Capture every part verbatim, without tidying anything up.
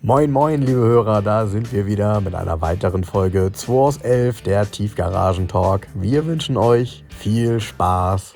Moin moin liebe Hörer, da sind wir wieder mit einer weiteren Folge zwei aus elf, der Tiefgaragen-Talk. Wir wünschen euch viel Spaß.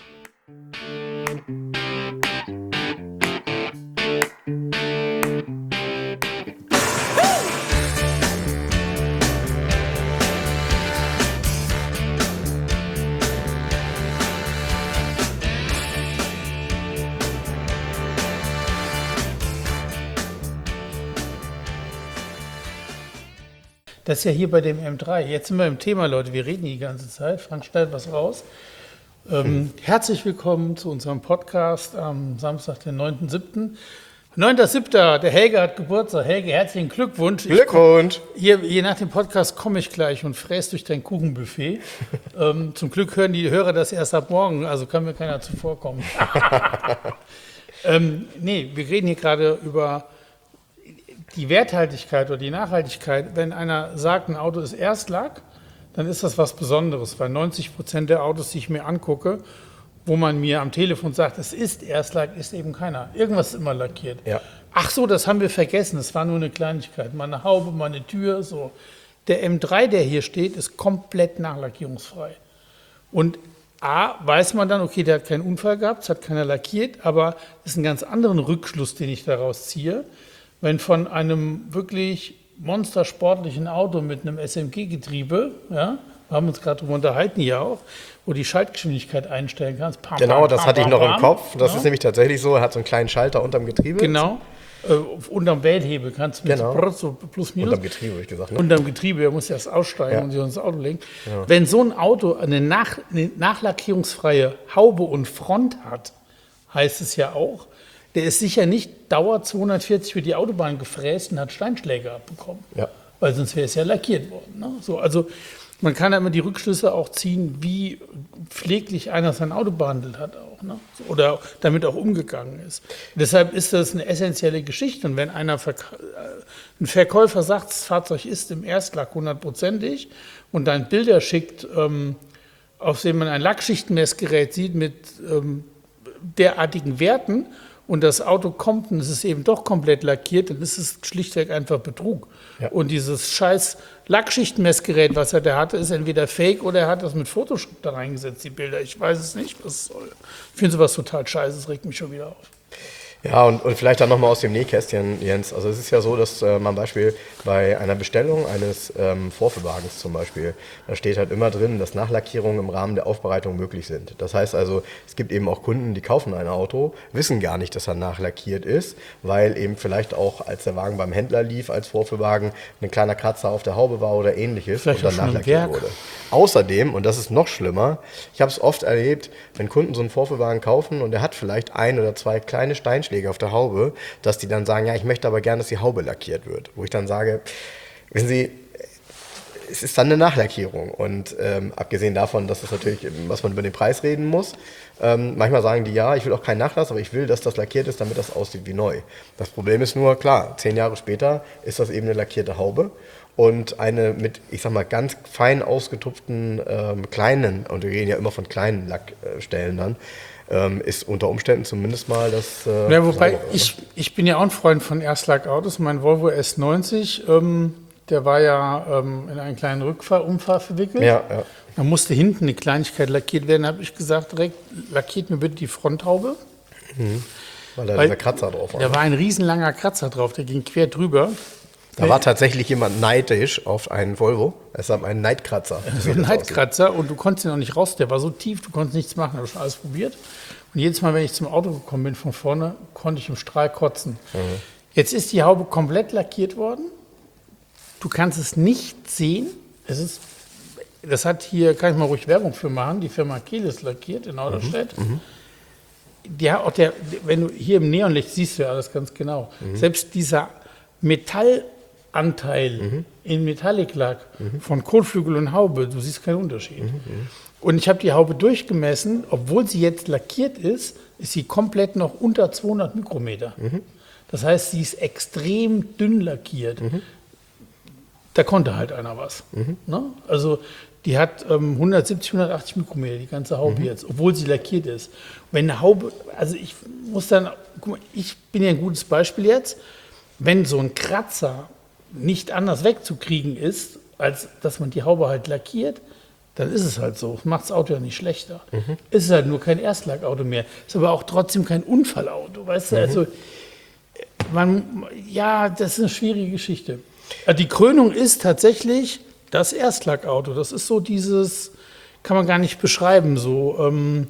Das ist ja hier bei dem M drei. Jetzt sind wir im Thema, Leute. Wir reden die ganze Zeit. Frank schneidet was raus. Ähm, hm. Herzlich willkommen zu unserem Podcast am Samstag, den neunten siebten neunter siebter Der Helge hat Geburtstag. Helge, herzlichen Glückwunsch. Glückwunsch. Ich, hier, hier nach dem Podcast komme ich gleich und fräse durch dein Kuchenbuffet. ähm, zum Glück hören die Hörer das erst ab morgen, also kann mir keiner zuvorkommen. ähm, nee, wir reden hier gerade über die Werthaltigkeit oder die Nachhaltigkeit. Wenn einer sagt, ein Auto ist Erstlack, dann ist das was Besonderes, weil neunzig Prozent der Autos, die ich mir angucke, wo man mir am Telefon sagt, es ist Erstlack, ist eben keiner. Irgendwas ist immer lackiert. Ja. Ach so, das haben wir vergessen, das war nur eine Kleinigkeit. Mal eine Haube, mal eine Tür, so. Der M drei, der hier steht, ist komplett nachlackierungsfrei. Und A, weiß man dann, okay, der hat keinen Unfall gehabt, es hat keiner lackiert, aber das ist ein ganz anderen Rückschluss, den ich daraus ziehe. Wenn von einem wirklich monstersportlichen Auto mit einem S M G-Getriebe, ja, wir haben uns gerade darüber unterhalten hier auch, wo die Schaltgeschwindigkeit einstellen kannst. Pam, genau, pam, das pam, hatte ich pam, noch pam, im Kopf. Das ja. ist nämlich tatsächlich so, er hat so einen kleinen Schalter unterm Getriebe. Genau, äh, unterm Wählhebel kannst du mit genau. so plus minus. Unterm Getriebe, habe ich gesagt. Ne? Unterm Getriebe, er muss erst aussteigen ja. und sich ins Auto legen. Ja. Wenn so ein Auto eine, nach, eine nachlackierungsfreie Haube und Front hat, heißt es ja auch, der ist sicher nicht Dauer zweihundertvierzig für die Autobahn gefräst und hat Steinschläge abbekommen. Ja. Weil sonst wäre es ja lackiert worden. Ne? So, also man kann ja immer die Rückschlüsse auch ziehen, wie pfleglich einer sein Auto behandelt hat auch, ne? Oder damit auch umgegangen ist. Deshalb ist das eine essentielle Geschichte. Und wenn einer Verk- ein Verkäufer sagt, das Fahrzeug ist im Erstlack hundertprozentig und dann Bilder schickt, ähm, auf denen man ein Lackschichtenmessgerät sieht mit ähm, derartigen Werten, und das Auto kommt und es ist eben doch komplett lackiert, dann ist es schlichtweg einfach Betrug. Ja. Und dieses scheiß Lackschichtenmessgerät, was er da hatte, ist entweder fake oder er hat das mit Photoshop da reingesetzt, die Bilder. Ich weiß es nicht, was es soll. Ich finde sowas total scheiße, das regt mich schon wieder auf. Ja, und, und vielleicht dann nochmal aus dem Nähkästchen, Jens. Also es ist ja so, dass äh, man Beispiel bei einer Bestellung eines ähm, Vorführwagens zum Beispiel, da steht halt immer drin, dass Nachlackierungen im Rahmen der Aufbereitung möglich sind. Das heißt also, es gibt eben auch Kunden, die kaufen ein Auto, wissen gar nicht, dass er nachlackiert ist, weil eben vielleicht auch, als der Wagen beim Händler lief als Vorführwagen, ein kleiner Kratzer auf der Haube war oder ähnliches vielleicht und dann nachlackiert wurde. Außerdem, und das ist noch schlimmer, ich habe es oft erlebt, wenn Kunden so einen Vorführwagen kaufen und er hat vielleicht ein oder zwei kleine Steinschläge auf der Haube, dass die dann sagen, ja, ich möchte aber gerne, dass die Haube lackiert wird. Wo ich dann sage, wissen Sie, es ist dann eine Nachlackierung. Und ähm, abgesehen davon, dass das natürlich, was man über den Preis reden muss, ähm, manchmal sagen die, ja, ich will auch keinen Nachlass, aber ich will, dass das lackiert ist, damit das aussieht wie neu. Das Problem ist nur, klar, zehn Jahre später ist das eben eine lackierte Haube. Und eine mit, ich sag mal, ganz fein ausgetupften ähm, kleinen, und wir reden ja immer von kleinen Lackstellen dann, ähm, ist unter Umständen zumindest mal das... Äh, ja, wobei, ich, ich bin ja auch ein Freund von Erstlack-Autos. Mein Volvo S neunzig, ähm, der war ja ähm, in einen kleinen Rückfahrunfall verwickelt. Ja, ja. Da musste hinten eine Kleinigkeit lackiert werden. Da habe ich gesagt, direkt, lackiert mir bitte die Fronthaube. Mhm. Weil da Weil dieser Kratzer drauf war. Da war ein riesenlanger Kratzer drauf, der ging quer drüber. Da war tatsächlich jemand neidisch auf einen Volvo. Es war ein Neidkratzer. So ein Neidkratzer und du konntest ihn auch nicht raus. Der war so tief, du konntest nichts machen. Ich habe schon alles probiert. Und jedes Mal, wenn ich zum Auto gekommen bin von vorne, konnte ich im Strahl kotzen. Mhm. Jetzt ist die Haube komplett lackiert worden. Du kannst es nicht sehen. Es ist, das hat hier, kann ich mal ruhig Werbung für machen, die Firma Kelis lackiert in Norderstedt. Mhm. Die hat auch der, wenn du hier im Neonlicht siehst du ja alles ganz genau. Mhm. Selbst dieser Metall Anteil mhm. in Metallic-Lack mhm. von Kotflügel und Haube, du siehst keinen Unterschied. Mhm. Und ich habe die Haube durchgemessen, obwohl sie jetzt lackiert ist, ist sie komplett noch unter zweihundert Mikrometer. Mhm. Das heißt, sie ist extrem dünn lackiert. Mhm. Da konnte halt einer was. Mhm. Ne? Also die hat ähm, hundertsiebzig, hundertachtzig Mikrometer, die ganze Haube mhm. jetzt, obwohl sie lackiert ist. Wenn eine Haube, also ich muss dann, guck mal, ich bin ja ein gutes Beispiel jetzt. wenn so ein Kratzer nicht anders wegzukriegen ist, als dass man die Haube halt lackiert, dann ist es halt so. Das macht das Auto ja nicht schlechter. Mhm. Es ist halt nur kein Erstlackauto mehr. Ist aber auch trotzdem kein Unfallauto. Weißt du, mhm. also, man, ja, das ist eine schwierige Geschichte. Die Krönung ist tatsächlich das Erstlackauto. Das ist so dieses, kann man gar nicht beschreiben, so, ähm,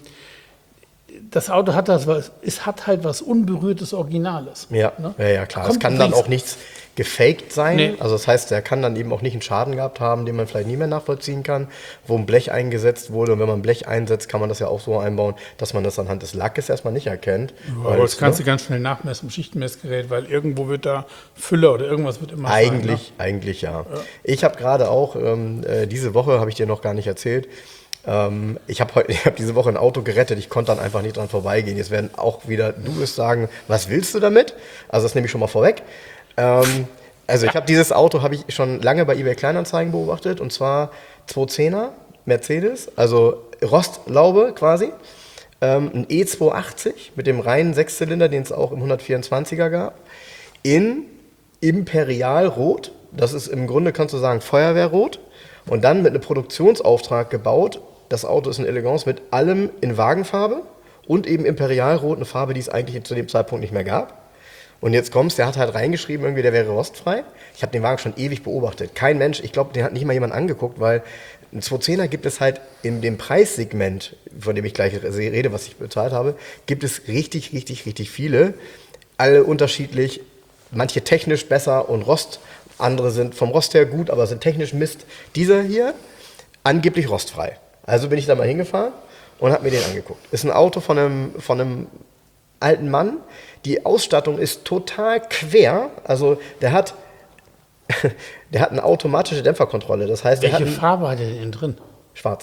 das Auto hat das, es hat halt was unberührtes Originales. Ja, ne? ja, ja, klar. Es kann dann auch nichts gefaked sein. Nee. Also das heißt, der kann dann eben auch nicht einen Schaden gehabt haben, den man vielleicht nie mehr nachvollziehen kann, wo ein Blech eingesetzt wurde. Und wenn man ein Blech einsetzt, kann man das ja auch so einbauen, dass man das anhand des Lackes erstmal nicht erkennt. Ja, aber das kannst ne? du ganz schnell nachmessen im Schichtenmessgerät, weil irgendwo wird da Füller oder irgendwas wird immer Eigentlich, sein, ne? eigentlich ja. ja. Ich habe gerade auch, ähm, diese Woche, habe ich dir noch gar nicht erzählt, Ähm, ich habe hab diese Woche ein Auto gerettet, ich konnte dann einfach nicht dran vorbeigehen. Jetzt werden auch wieder du wirst sagen, was willst du damit? Also das nehme ich schon mal vorweg. Ähm, also ich habe dieses Auto habe ich schon lange bei eBay Kleinanzeigen beobachtet und zwar zweihundertzehner Mercedes, also Rostlaube quasi. Ähm, ein E zweihundertachtzig mit dem reinen Sechszylinder, den es auch im hundertvierundzwanziger gab, in Imperialrot. Das ist im Grunde, kannst du sagen, Feuerwehrrot. Und dann mit einem Produktionsauftrag gebaut. Das Auto ist eine Elegance mit allem in Wagenfarbe und eben Imperialrot, eine Farbe, die es eigentlich zu dem Zeitpunkt nicht mehr gab. Und jetzt kommst, der hat halt reingeschrieben, irgendwie, der wäre rostfrei. Ich habe den Wagen schon ewig beobachtet. Kein Mensch, ich glaube, den hat nicht mal jemand angeguckt, weil ein zweihundertzehner gibt es halt in dem Preissegment, von dem ich gleich rede, was ich bezahlt habe, gibt es richtig, richtig, richtig viele. Alle unterschiedlich, manche technisch besser und Rost. Andere sind vom Rost her gut, aber sind technisch Mist. Dieser hier, angeblich rostfrei. Also bin ich da mal hingefahren und habe mir den angeguckt. Ist ein Auto von einem, von einem alten Mann. Die Ausstattung ist total quer. Also der hat, der hat eine automatische Dämpferkontrolle. Das heißt, welche der hat ein, Farbe hat er denn drin? Schwarz.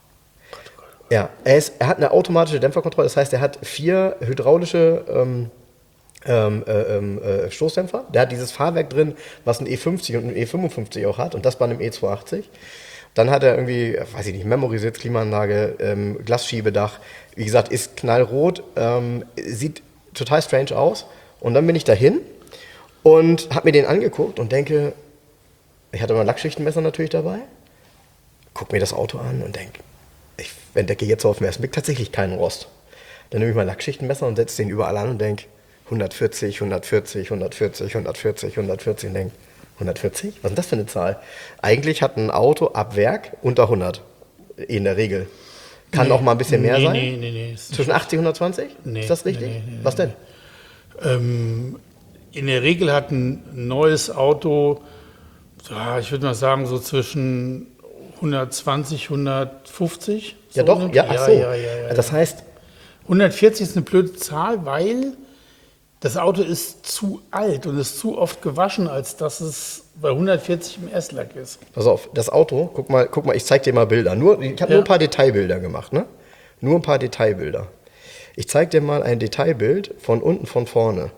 Ja, er, ist, er hat eine automatische Dämpferkontrolle. Das heißt, er hat vier hydraulische ähm, Ähm, äh, äh, Stoßdämpfer. Der hat dieses Fahrwerk drin, was ein E fünfzig und ein E fünfundfünfzig auch hat und das bei einem E zweihundertachtzig. Dann hat er irgendwie, weiß ich nicht, Memory-Sitz, Klimaanlage, ähm, Glasschiebedach. Wie gesagt, ist knallrot, ähm, sieht total strange aus. Und dann bin ich dahin und habe mir den angeguckt und denke, ich hatte mein Lackschichtenmesser natürlich dabei, guck mir das Auto an und denke, ich entdecke jetzt so auf den ersten Blick tatsächlich keinen Rost. Dann nehme ich mein Lackschichtenmesser und setze den überall an und denke, hundertvierzig, hundertvierzig, hundertvierzig, hundertvierzig, hundertvierzig und denke, hundertvierzig? Was ist das für eine Zahl? Eigentlich hat ein Auto ab Werk unter hundert, in der Regel. Kann nee, auch mal ein bisschen mehr nee, sein? Nee, nee, nee. Zwischen achtzig und hundertzwanzig? Nee, ist das richtig? Nee, nee, Was denn? Ähm, in der Regel hat ein neues Auto, ja, ich würde mal sagen, so zwischen hundertzwanzig, hundertfünfzig. Ja so doch, ja, ach so. Ja, ja, ja, ja. Das heißt... hundertvierzig ist eine blöde Zahl, weil das Auto ist zu alt und ist zu oft gewaschen, als dass es bei hundertvierzig im Erstlack ist. Pass auf, das Auto, guck mal, guck mal, ich zeig dir mal Bilder. Nur, ich habe ja. nur ein paar Detailbilder gemacht, ne? Nur ein paar Detailbilder. Ich zeig dir mal ein Detailbild von unten, von vorne.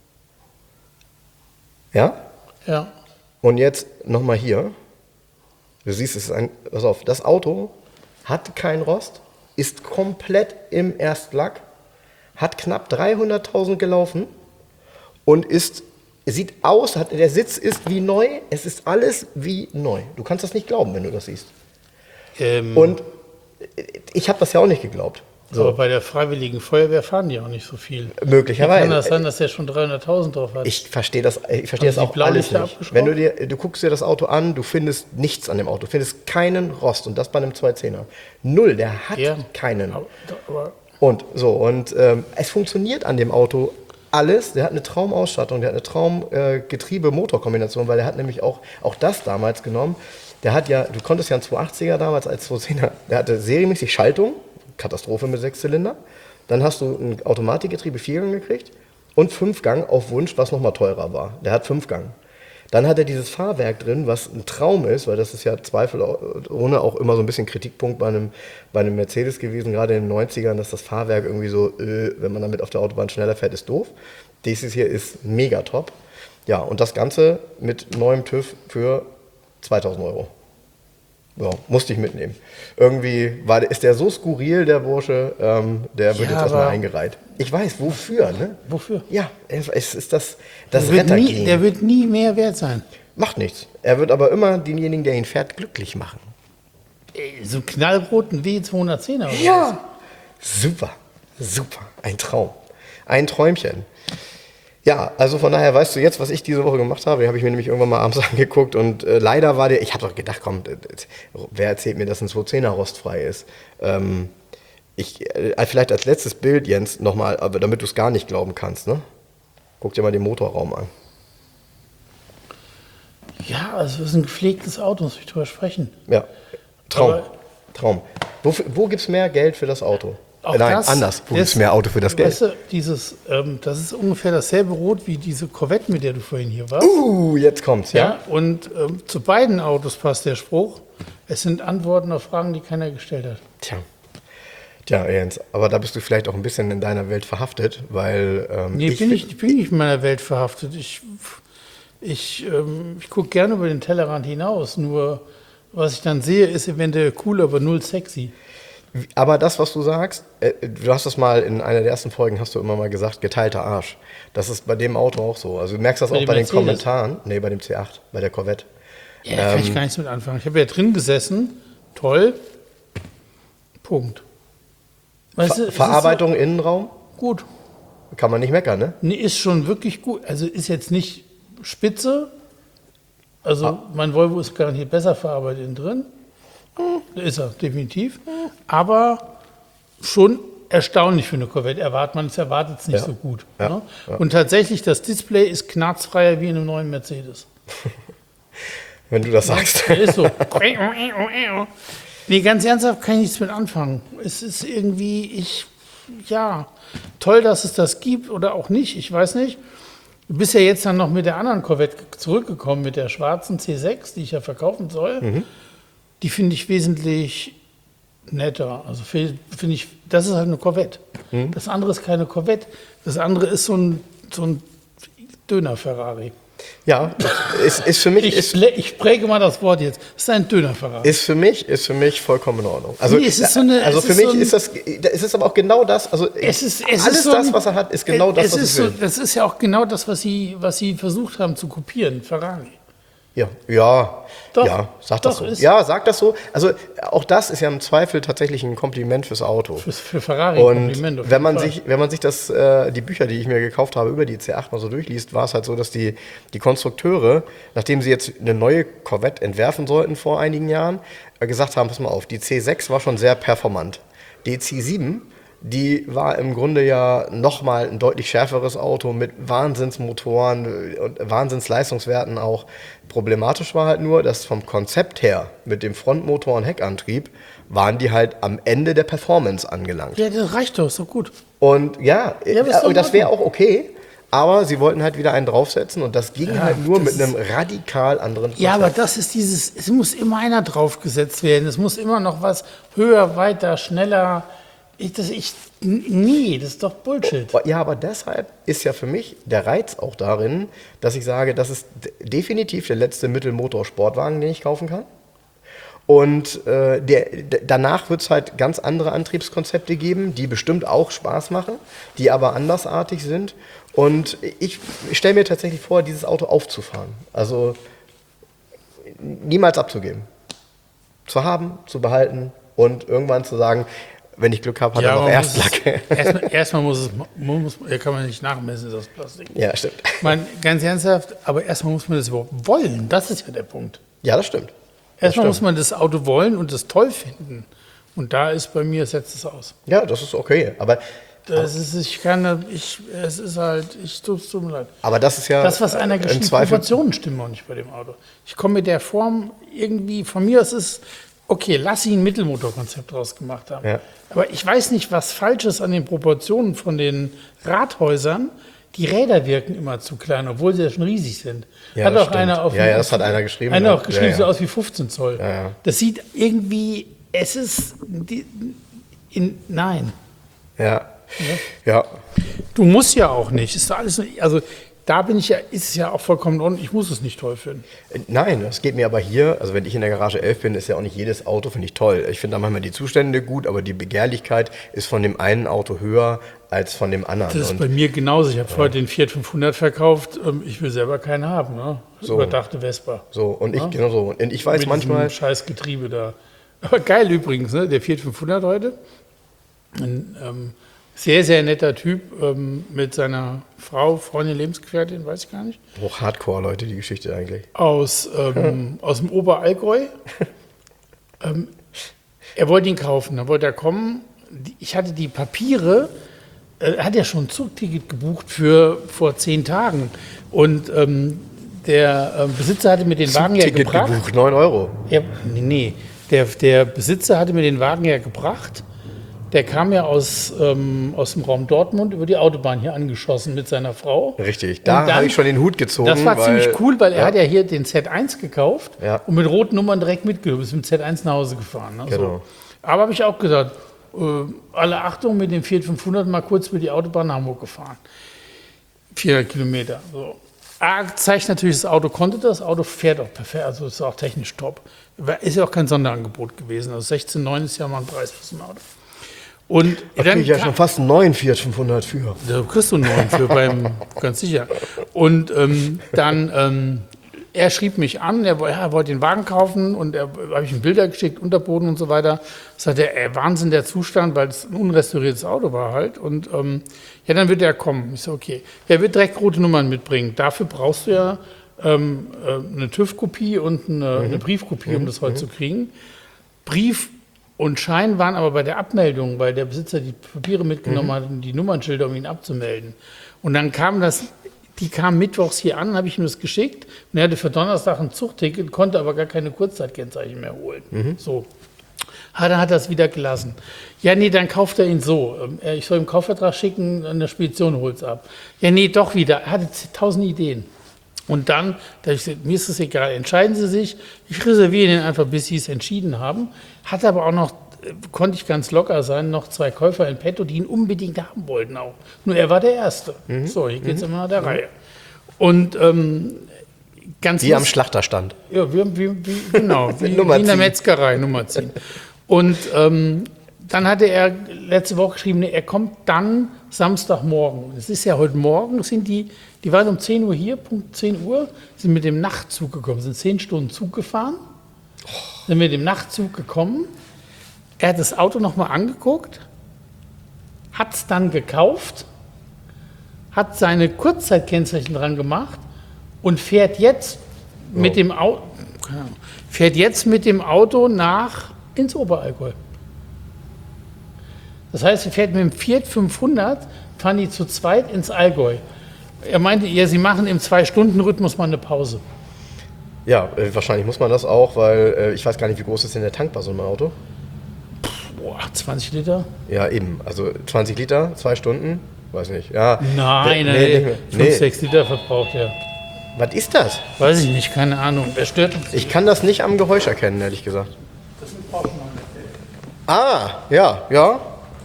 Ja? Ja. Und jetzt nochmal hier. Du siehst, es ist ein, pass auf, das Auto hat keinen Rost, ist komplett im Erstlack, hat knapp dreihunderttausend gelaufen und ist, sieht aus, hat, der Sitz ist wie neu, es ist alles wie neu. Du kannst das nicht glauben, wenn du das siehst. Ähm, und ich habe das ja auch nicht geglaubt. So. Aber bei der Freiwilligen Feuerwehr fahren die auch nicht so viel. Möglicherweise. Wie kann das sein, dass der schon dreihunderttausend drauf hat? Ich verstehe das, ich verstehe das auch alles nicht. Wenn du dir, du guckst dir das Auto an, du findest nichts an dem Auto, du findest keinen Rost und das bei einem zweihundertzehner. Null, der hat ja keinen. Aber, aber und so, und ähm, es funktioniert an dem Auto alles. Der hat eine Traumausstattung, der hat eine Traum-Getriebe-Motor-Kombination, weil der hat nämlich auch, auch das damals genommen. Der hat ja, du konntest ja einen zweihundertachtziger damals als zweihundertzehner, der hatte serienmäßig Schaltung, Katastrophe mit Sechszylinder. Dann hast du ein Automatikgetriebe Viergang gekriegt und Fünfgang auf Wunsch, was nochmal teurer war. Der hat Fünfgang. Dann hat er dieses Fahrwerk drin, was ein Traum ist, weil das ist ja zweifelsohne auch immer so ein bisschen Kritikpunkt bei einem, bei einem Mercedes gewesen, gerade in den neunzigern, dass das Fahrwerk irgendwie so, äh, wenn man damit auf der Autobahn schneller fährt, ist doof. Dieses hier ist mega top. Ja, und das Ganze mit neuem TÜV für zweitausend Euro. Ja, musste ich mitnehmen. Irgendwie war, ist der so skurril, der Bursche, ähm, der wird Ja, jetzt erstmal aber- eingereiht. Ich weiß, wofür, ne? Wofür? Ja, es es ist das, das Der wird, nie, Rettergen. der wird nie mehr wert sein. Macht nichts. Er wird aber immer denjenigen, der ihn fährt, glücklich machen. Ey, so einen knallroten W zweihundertzehner oder Ja. Super, super. Ein Traum. Ein Träumchen. Ja, also von daher weißt du jetzt, was ich diese Woche gemacht habe. Die habe ich mir nämlich irgendwann mal abends angeguckt und äh, leider war der, ich habe doch gedacht, komm, äh, wer erzählt mir, dass ein zweihundertzehner rostfrei ist? Ähm, ich, äh, vielleicht als letztes Bild, Jens, nochmal, aber damit du es gar nicht glauben kannst, ne? Guck dir mal den Motorraum an. was? Ja, also es ist ein gepflegtes Auto, muss ich drüber sprechen. Ja, Traum. Aber- Traum. Wo, wo gibt es mehr Geld für das Auto? Auch Äh, Nein, das anders. Wo gibt es ist- mehr Auto für das Geld? Weißt du, dieses, ähm, das ist ungefähr dasselbe Rot wie diese Corvette, mit der du vorhin hier warst. Uh, jetzt kommt's, ja? Ja, und ähm, zu beiden Autos passt der Spruch, es sind Antworten auf Fragen, die keiner gestellt hat. Tja. Tja, Jens, aber da bist du vielleicht auch ein bisschen in deiner Welt verhaftet, weil ähm, Nee, ich, bin ich, ich bin nicht in meiner Welt verhaftet. Ich, ich, ähm, ich gucke gerne über den Tellerrand hinaus, nur was ich dann sehe, ist eventuell cool, aber null sexy. Aber das, was du sagst, äh, du hast das mal in einer der ersten Folgen, hast du immer mal gesagt, geteilter Arsch. Das ist bei dem Auto auch so. Also du merkst das Bei auch dem bei den Mercedes? Kommentaren. Nee, bei dem C acht, bei der Corvette. Ja, da kann ich gar nichts mit anfangen. Ich habe ja drin gesessen, toll, Punkt. Weißt du, es ist Verarbeitung, Innenraum, so, gut. kann man nicht meckern, ne? Nee, ist schon wirklich gut. Also ist jetzt nicht spitze. Also Ah. mein Volvo ist garantiert besser verarbeitet innen drin. Ist er, definitiv. Aber schon erstaunlich für eine Corvette. Erwartet man es erwartet es nicht Ja. so gut. Ja. Ne? Ja. Und tatsächlich, das Display ist knarzfreier wie in einem neuen Mercedes. Wenn du das sagst. Der ist so. Nee, ganz ernsthaft kann ich nichts mit anfangen. Es ist irgendwie, ich, ja, toll, dass es das gibt oder auch nicht, ich weiß nicht. Du bist ja jetzt dann noch mit der anderen Corvette zurückgekommen, mit der schwarzen C sechs, die ich ja verkaufen soll. Mhm. Die finde ich wesentlich netter. Also finde ich, das ist halt eine Corvette. Mhm. Das andere ist keine Corvette. Das andere ist so ein, so ein Döner-Ferrari. Ja, ist, ist für mich, Ich, ist, plä- ich präge mal das Wort jetzt. Das ist ein Döner-Ferrari. ist für mich, ist für mich vollkommen in Ordnung. Also, Nee, es ist so eine- also es für ist mich so ein- ist das, es ist aber auch genau das, also Es ist, es alles ist so das, ein- was er hat, ist genau das, es was ist ich will. So, das ist ja auch genau das, was sie, was sie versucht haben zu kopieren, Ferrari. Ja, ja, Doch, ja, sag das doch, so. ist- Ja, sag das so. Also auch das ist ja im Zweifel tatsächlich ein Kompliment fürs Auto. Für, für Ferrari Und Kompliment. auf wenn man jeden Fall. sich, wenn man sich das, äh, die Bücher, die ich mir gekauft habe, über die C acht mal so durchliest, war es halt so, dass die, die Konstrukteure, nachdem sie jetzt eine neue Corvette entwerfen sollten vor einigen Jahren, äh, gesagt haben, pass mal auf, die C sechs war schon sehr performant. Die C sieben, die war im Grunde ja nochmal ein deutlich schärferes Auto mit Wahnsinnsmotoren und Wahnsinnsleistungswerten auch. Problematisch war halt nur, dass vom Konzept her mit dem Frontmotor und Heckantrieb waren die halt am Ende der Performance angelangt. Ja, das reicht doch, ist doch gut. Und ja, Ja, aber ist doch äh, in das wäre auch Ordnung. okay, aber sie wollten halt wieder einen draufsetzen und das ging Ja, halt nur das mit einem radikal anderen Konzept. Ja, aber das ist dieses, es muss immer einer draufgesetzt werden. Es muss immer noch was höher, weiter, schneller. Ich, das, ich, n- nee, das ist doch Bullshit. Ja, aber deshalb ist ja für mich der Reiz auch darin, dass ich sage, das ist d- definitiv der letzte Mittelmotor-Sportwagen, den ich kaufen kann. Und äh, der, d- danach wird es halt ganz andere Antriebskonzepte geben, die bestimmt auch Spaß machen, die aber andersartig sind. Und ich, ich stelle mir tatsächlich vor, dieses Auto aufzufahren. Also niemals abzugeben. Zu haben, zu behalten und irgendwann zu sagen, wenn ich Glück habe, hat er noch man muss Erstlack. es- Erstmal, erstmal muss es, man muss, ja, kann man nicht nachmessen, ist das Plastik. Ja, stimmt. Man, ganz ernsthaft, aber erstmal muss man das überhaupt wollen. Das ist ja der Punkt. Ja, das stimmt. Erstmal stimmt. muss man das Auto wollen und es toll finden. Und da ist bei mir, setzt es aus. Ja, das ist okay. Aber, Das ist, ich kann, ich, es ist halt, ich tut es tut mir leid. aber das ist ja Das, was einer im geschrieben hat, Zweifel. Proportionen stimmen auch nicht bei dem Auto. Ich komme mit der Form irgendwie, von mir aus ist, okay, lass sie ein Mittelmotorkonzept draus gemacht haben. Ja. Aber ich weiß nicht, was falsch ist an den Proportionen von den Rathäusern. Die Räder wirken immer zu klein, obwohl sie ja schon riesig sind. Ja, hat das auch stimmt. einer auf Ja, dem- ja, das hat einer geschrieben, Einer ja. auch geschrieben, Ja, ja. so aus wie fünfzehn Zoll. Ja, ja. Das sieht irgendwie, es ist, die, in, nein. Ja. Ja. Du musst ja auch nicht. Ist doch alles, also da bin ich ja, ist es ja auch vollkommen ordentlich, ich muss es nicht toll finden. Nein, das geht mir aber hier, also wenn ich in der Garage elf bin, ist ja auch nicht jedes Auto, finde ich toll. Ich finde da manchmal die Zustände gut, aber die Begehrlichkeit ist von dem einen Auto höher als von dem anderen. Das ist Und bei mir genauso. Ich habe vorher den Fiat fünfhundert verkauft. Ähm, Ich will selber keinen haben. Ne? So. Überdachte Vespa. so, und ich, Ja? genau so. Und ich weiß Mit manchmal, diesem scheiß Getriebe da. Aber geil übrigens, ne? Der Fiat fünfhundert heute. Ein ähm, sehr, sehr netter Typ ähm, mit seiner Frau, Freundin, Lebensgefährtin, weiß ich gar nicht. hoch Hardcore, Leute, die Geschichte eigentlich. Aus, ähm, aus dem Oberallgäu. ähm, er wollte ihn kaufen, dann wollte er kommen. Die- Ich hatte die Papiere, äh, er hat ja schon ein Zugticket gebucht für vor zehn Tagen. Und ähm, der ähm, Besitzer hatte mir den Wagen ja Ticket gebracht. gebucht, neun Euro. Ja, nee, nee. Der, der Besitzer hatte mir den Wagen ja gebracht. Der kam ja aus, ähm, aus dem Raum Dortmund über die Autobahn hier angeschossen mit seiner Frau. Richtig, Und da dann- habe ich schon den Hut gezogen. Das war weil, ziemlich cool, weil er ja, hat ja hier den Z eins gekauft Ja. und mit roten Nummern direkt mitgenommen, ist mit dem Z eins nach Hause gefahren. Ne? Genau. So. Aber habe ich auch gesagt, äh, alle Achtung, mit dem Fiat fünfhundert mal kurz über die Autobahn nach Hamburg gefahren. vierhundert Kilometer. So. A, zeigt natürlich, das Auto konnte das, das Auto fährt auch perfekt, also ist auch technisch top. Ist ja auch kein Sonderangebot gewesen, also sechzehn Komma neun ist ja mal ein Preis für so ein Auto. Und Da kriege ich ja schon fast einen neuen Fiat fünfhundert für. da kriegst du einen neuen für beim, ganz sicher. Und ähm, dann, ähm, er schrieb mich an, er, woll- ja, er wollte den Wagen kaufen und er habe ich ihm Bilder geschickt, Unterboden und so weiter. Sagt er, ey, Wahnsinn der Zustand, weil es ein unrestauriertes Auto war halt. Und ähm, ja, dann wird er kommen. Ich so, okay. Er wird direkt rote Nummern mitbringen. Dafür brauchst du ja ähm, äh, eine TÜV-Kopie und eine, eine Briefkopie, um das heute zu kriegen. Brief und Schein waren aber bei der Abmeldung, weil der Besitzer die Papiere mitgenommen hat und die Nummernschilder, um ihn abzumelden. Und dann kam das, die kam mittwochs hier an, habe ich ihm das geschickt und er hatte für Donnerstag ein Zugticket, konnte aber gar keine Kurzzeitkennzeichen mehr holen. So. Ah, dann hat er es wieder gelassen. Ja, nee, dann kauft er ihn so. Ähm, äh, Ich soll ihm Kaufvertrag schicken, an der Spedition holt es ab. Ja, nee, doch wieder. Er hatte tausend Ideen. Und dann, da hab ich gesagt, mir ist es egal, entscheiden Sie sich. Ich reserviere ihn einfach, bis Sie es entschieden haben. Hatte aber auch noch, äh, konnte ich ganz locker sein, noch zwei Käufer in petto, die ihn unbedingt haben wollten auch. Nur er war der Erste. So, hier geht es immer nach der Reihe. Und ähm, ganz Die am lust- Schlachterstand. ja, wie, wie, wie, genau, wie, wie Nummer in der ziehen. Metzgerei Nummer ziehen. Und ähm, dann hatte er letzte Woche geschrieben, nee, er kommt dann Samstagmorgen. Es ist ja heute Morgen, sind die, die waren um zehn Uhr hier, Punkt zehn Uhr, sind mit dem Nachtzug gekommen, sind zehn Stunden Zug gefahren, sind mit dem Nachtzug gekommen. Er hat das Auto nochmal angeguckt, hat es dann gekauft, hat seine Kurzzeitkennzeichen dran gemacht und fährt jetzt mit dem Auto, fährt jetzt mit dem Auto nach ins Oberallgäu. Das heißt, er fährt mit dem Fiat fünfhundert, fahren die zu zweit ins Allgäu. Er meinte, ja, sie machen im Zwei-Stunden-Rhythmus mal eine Pause. Ja, äh, wahrscheinlich muss man das auch, weil äh, ich weiß gar nicht, wie groß ist denn der Tank bei so einem Auto? Boah, zwanzig Liter? Ja, eben. Also zwanzig Liter, zwei Stunden? Weiß nicht. Ja. Nein, nee, nee, nee, fünf, nee. sechs Liter verbraucht er. Was ist das? Weiß ich nicht, keine Ahnung. Wer stört uns? Ich kann das nicht am Geräusch erkennen, ehrlich gesagt. Das ist ein Porsche neun elf. Ah, ja, ja.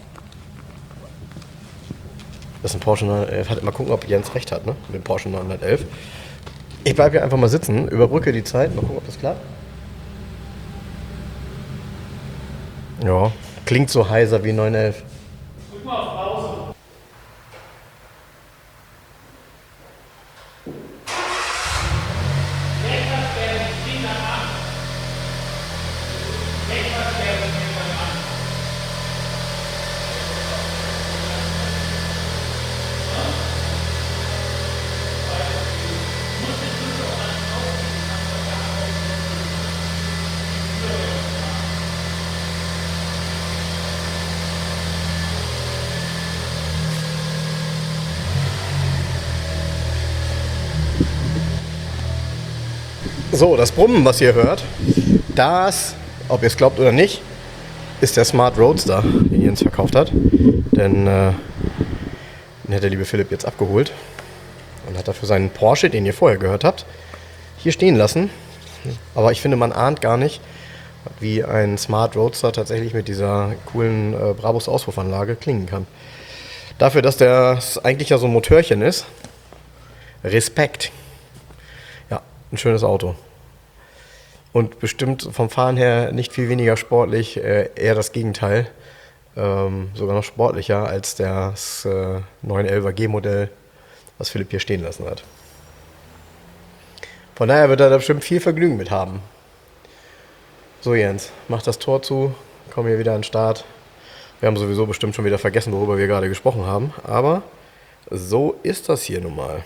Das ist ein Porsche neunhundertelf. Halt mal gucken, ob Jens recht hat, ne? Mit dem Porsche neunhundertelf. Ich bleibe hier einfach mal sitzen, überbrücke die Zeit. Mal gucken, ob das klappt. Ja, klingt so heiser wie neunhundertelf. Drück mal auf Pause. So, das Brummen, was ihr hört, das, ob ihr es glaubt oder nicht, ist der Smart Roadster, den Jens verkauft hat. Denn äh, den hat der liebe Philipp jetzt abgeholt und hat dafür seinen Porsche, den ihr vorher gehört habt, hier stehen lassen. Aber ich finde, man ahnt gar nicht, wie ein Smart Roadster tatsächlich mit dieser coolen äh, Brabus-Auspuffanlage klingen kann. Dafür, dass das eigentlich ja so ein Motörchen ist, Respekt. Ja, ein schönes Auto. Und bestimmt vom Fahren her nicht viel weniger sportlich, äh, eher das Gegenteil. Ähm, sogar noch sportlicher als das äh, neun elfer G-Modell, was Philipp hier stehen lassen hat. Von daher wird er da bestimmt viel Vergnügen mit haben. So Jens, mach das Tor zu, komm hier wieder an den Start. Wir haben sowieso bestimmt schon wieder vergessen, worüber wir gerade gesprochen haben, aber so ist das hier nun mal.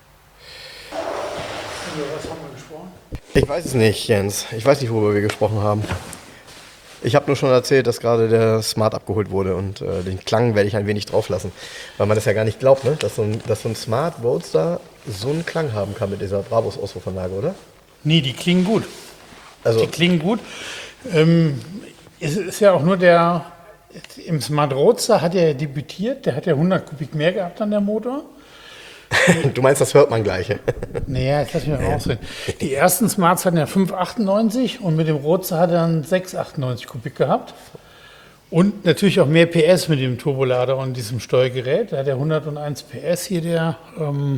Was haben wir gesprochen? Ich weiß es nicht, Jens. Ich weiß nicht, worüber wir gesprochen haben. Ich habe nur schon erzählt, dass gerade der Smart abgeholt wurde und äh, den Klang werde ich ein wenig drauf lassen, weil man das ja gar nicht glaubt, ne? dass, so ein, dass so ein Smart Roadster so einen Klang haben kann mit dieser Brabus-Ausruffanlage, oder? Nee, die klingen gut. Also, Die klingen gut. Ähm, es ist ja auch nur der, im Smart Roadster hat er debütiert, der hat ja hundert Kubik mehr gehabt an der Motor. du meinst, das hört man gleich. Naja, jetzt lass mich mal ausreden. Die ersten Smarts hatten ja fünf Komma achtundneunzig und mit dem Roadster hat er dann sechs Komma achtundneunzig Kubik gehabt. Und natürlich auch mehr P S mit dem Turbolader und diesem Steuergerät. Da hat er hunderteins P S hier, der ähm,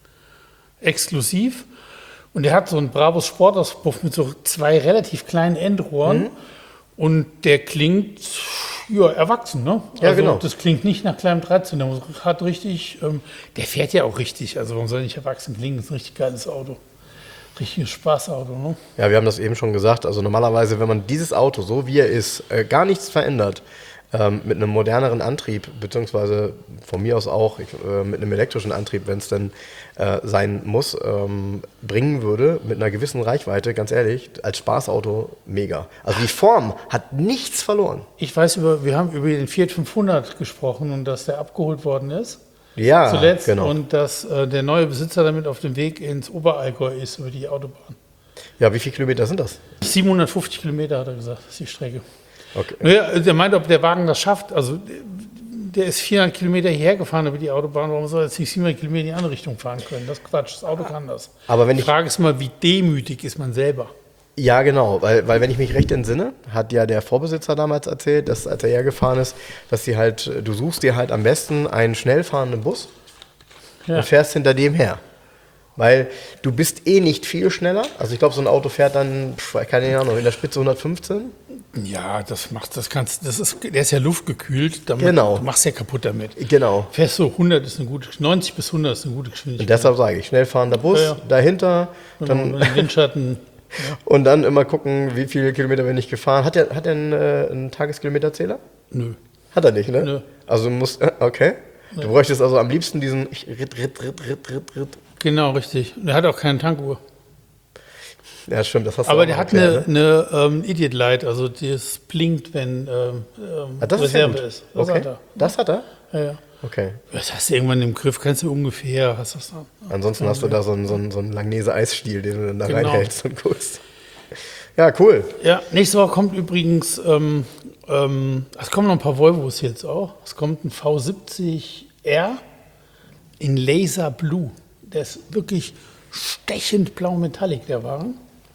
exklusiv. Und der hat so einen Brabus Sportauspuff mit so zwei relativ kleinen Endrohren. Mhm. Und der klingt ja, erwachsen, ne? Ja, also, genau. Das klingt nicht nach kleinem dreizehn. Der hat richtig, ähm, der fährt ja auch richtig. Also warum soll er nicht erwachsen klingen? Das ist ein richtig geiles Auto. Richtiges Spaßauto, ne? Ja, wir haben das eben schon gesagt. Also normalerweise, wenn man dieses Auto, so wie er ist, äh, gar nichts verändert, ähm, mit einem moderneren Antrieb, beziehungsweise von mir aus auch ich, äh, mit einem elektrischen Antrieb, wenn es denn äh, sein muss, ähm, bringen würde, mit einer gewissen Reichweite, ganz ehrlich, als Spaßauto mega. Also die Form hat nichts verloren. Ich weiß, über, wir haben über den Fiat fünfhundert gesprochen und dass der abgeholt worden ist. Ja, zuletzt genau. Und dass äh, der neue Besitzer damit auf dem Weg ins Oberallgäu ist, über die Autobahn. Ja, wie viele Kilometer sind das? siebenhundertfünfzig Kilometer, hat er gesagt, ist die Strecke. Okay. Naja, der meint, ob der Wagen das schafft. Also der ist vierhundert Kilometer hierher gefahren über die Autobahn. Warum soll er jetzt nicht siebenhundert Kilometer in die andere Richtung fahren können? Das ist Quatsch, das Auto kann das. Aber wenn die ich Frage ist mal, wie demütig ist man selber? Ja, genau, weil, weil wenn ich mich recht entsinne, hat ja der Vorbesitzer damals erzählt, dass als er hergefahren ist, dass sie halt, du suchst dir halt am besten einen schnell fahrenden Bus Ja. und fährst hinter dem her. Weil du bist eh nicht viel schneller. Also ich glaube, so ein Auto fährt dann, pf, keine Ahnung, in der Spitze hundertfünfzehn. Ja, das macht, das kannst, das ist, der ist ja luftgekühlt. Damit, Genau. Du machst ja kaputt damit. Genau. Fährst so hundert ist eine gute, neunzig bis hundert ist eine gute Geschwindigkeit. Und deshalb sage ich, schnell fahrender Bus, Ja, ja. dahinter, Genau, dann, mit dem Windschatten. und dann immer gucken, wie viele Kilometer bin ich gefahren. Hat er hat er einen, äh, einen Tageskilometerzähler? Nö. Hat er nicht, ne? Nö. Also du musst, äh, okay. Du bräuchtest also am liebsten diesen Ritt, Ritt, Ritt, Ritt, Ritt, Ritt. Genau, richtig. Und der hat auch keine Tankuhr. Ja, stimmt, das hast du Aber auch der mal hat erklärt, eine, eine ähm, Idiot Light, also das blinkt, wenn ähm, Ah, das ist ja Reserve gut. ist. Das Okay. hat er. Das hat er? Ja, ja. Okay. Das hast du irgendwann im Griff, kannst du ungefähr, hast das dann. Ansonsten hast du da so einen, so einen, so einen Langnese-Eisstiel, den du dann da Genau. reinhältst und guckst. Ja, cool. Ja, nächste Woche kommt übrigens, ähm, ähm, es kommen noch ein paar Volvos jetzt auch. Es kommt ein V siebzig R in Laser Blue. Der ist wirklich stechend blau Metallic, der Wagen.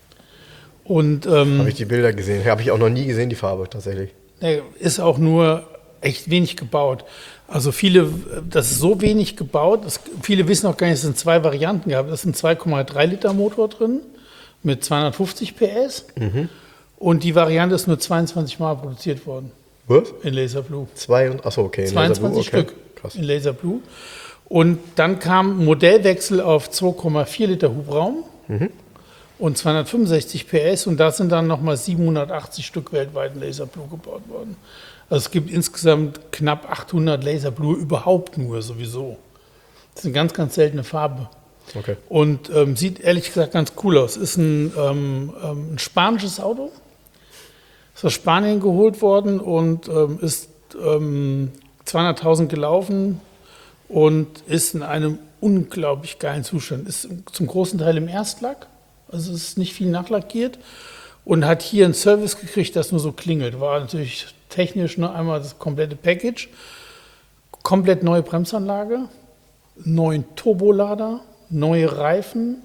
Und ähm, Habe ich die Bilder gesehen. Habe ich auch noch nie gesehen, die Farbe tatsächlich. der ist auch nur echt wenig gebaut. Also viele, das ist so wenig gebaut, das, viele wissen auch gar nicht, es sind zwei Varianten gehabt. Es ist ein zwei Komma drei Liter Motor drin mit zweihundertfünfzig P S. Mhm. Und die Variante ist nur zweiundzwanzig Mal produziert worden Was? in Laser Blue. Zwei und, achso, okay. in zweiundzwanzig Laser Blue, okay. Stück Krass. in Laser Blue. Und dann kam Modellwechsel auf zwei Komma vier Liter Hubraum Mhm. und zweihundertfünfundsechzig P S. Und da sind dann nochmal siebenhundertachtzig Stück weltweit in Laser Blue gebaut worden. Also es gibt insgesamt knapp achthundert Laser Blue überhaupt nur sowieso. Das ist eine ganz, ganz seltene Farbe. Okay. Und ähm, sieht ehrlich gesagt ganz cool aus. Ist ein, ähm, ähm, ein spanisches Auto. Ist aus Spanien geholt worden und ähm, ist ähm, zweihunderttausend gelaufen und ist in einem unglaublich geilen Zustand. Ist zum großen Teil im Erstlack, also es ist nicht viel nachlackiert und hat hier einen Service gekriegt, das nur so klingelt. War natürlich technisch nur einmal das komplette Package. Komplett neue Bremsanlage, neuen Turbolader, neue Reifen.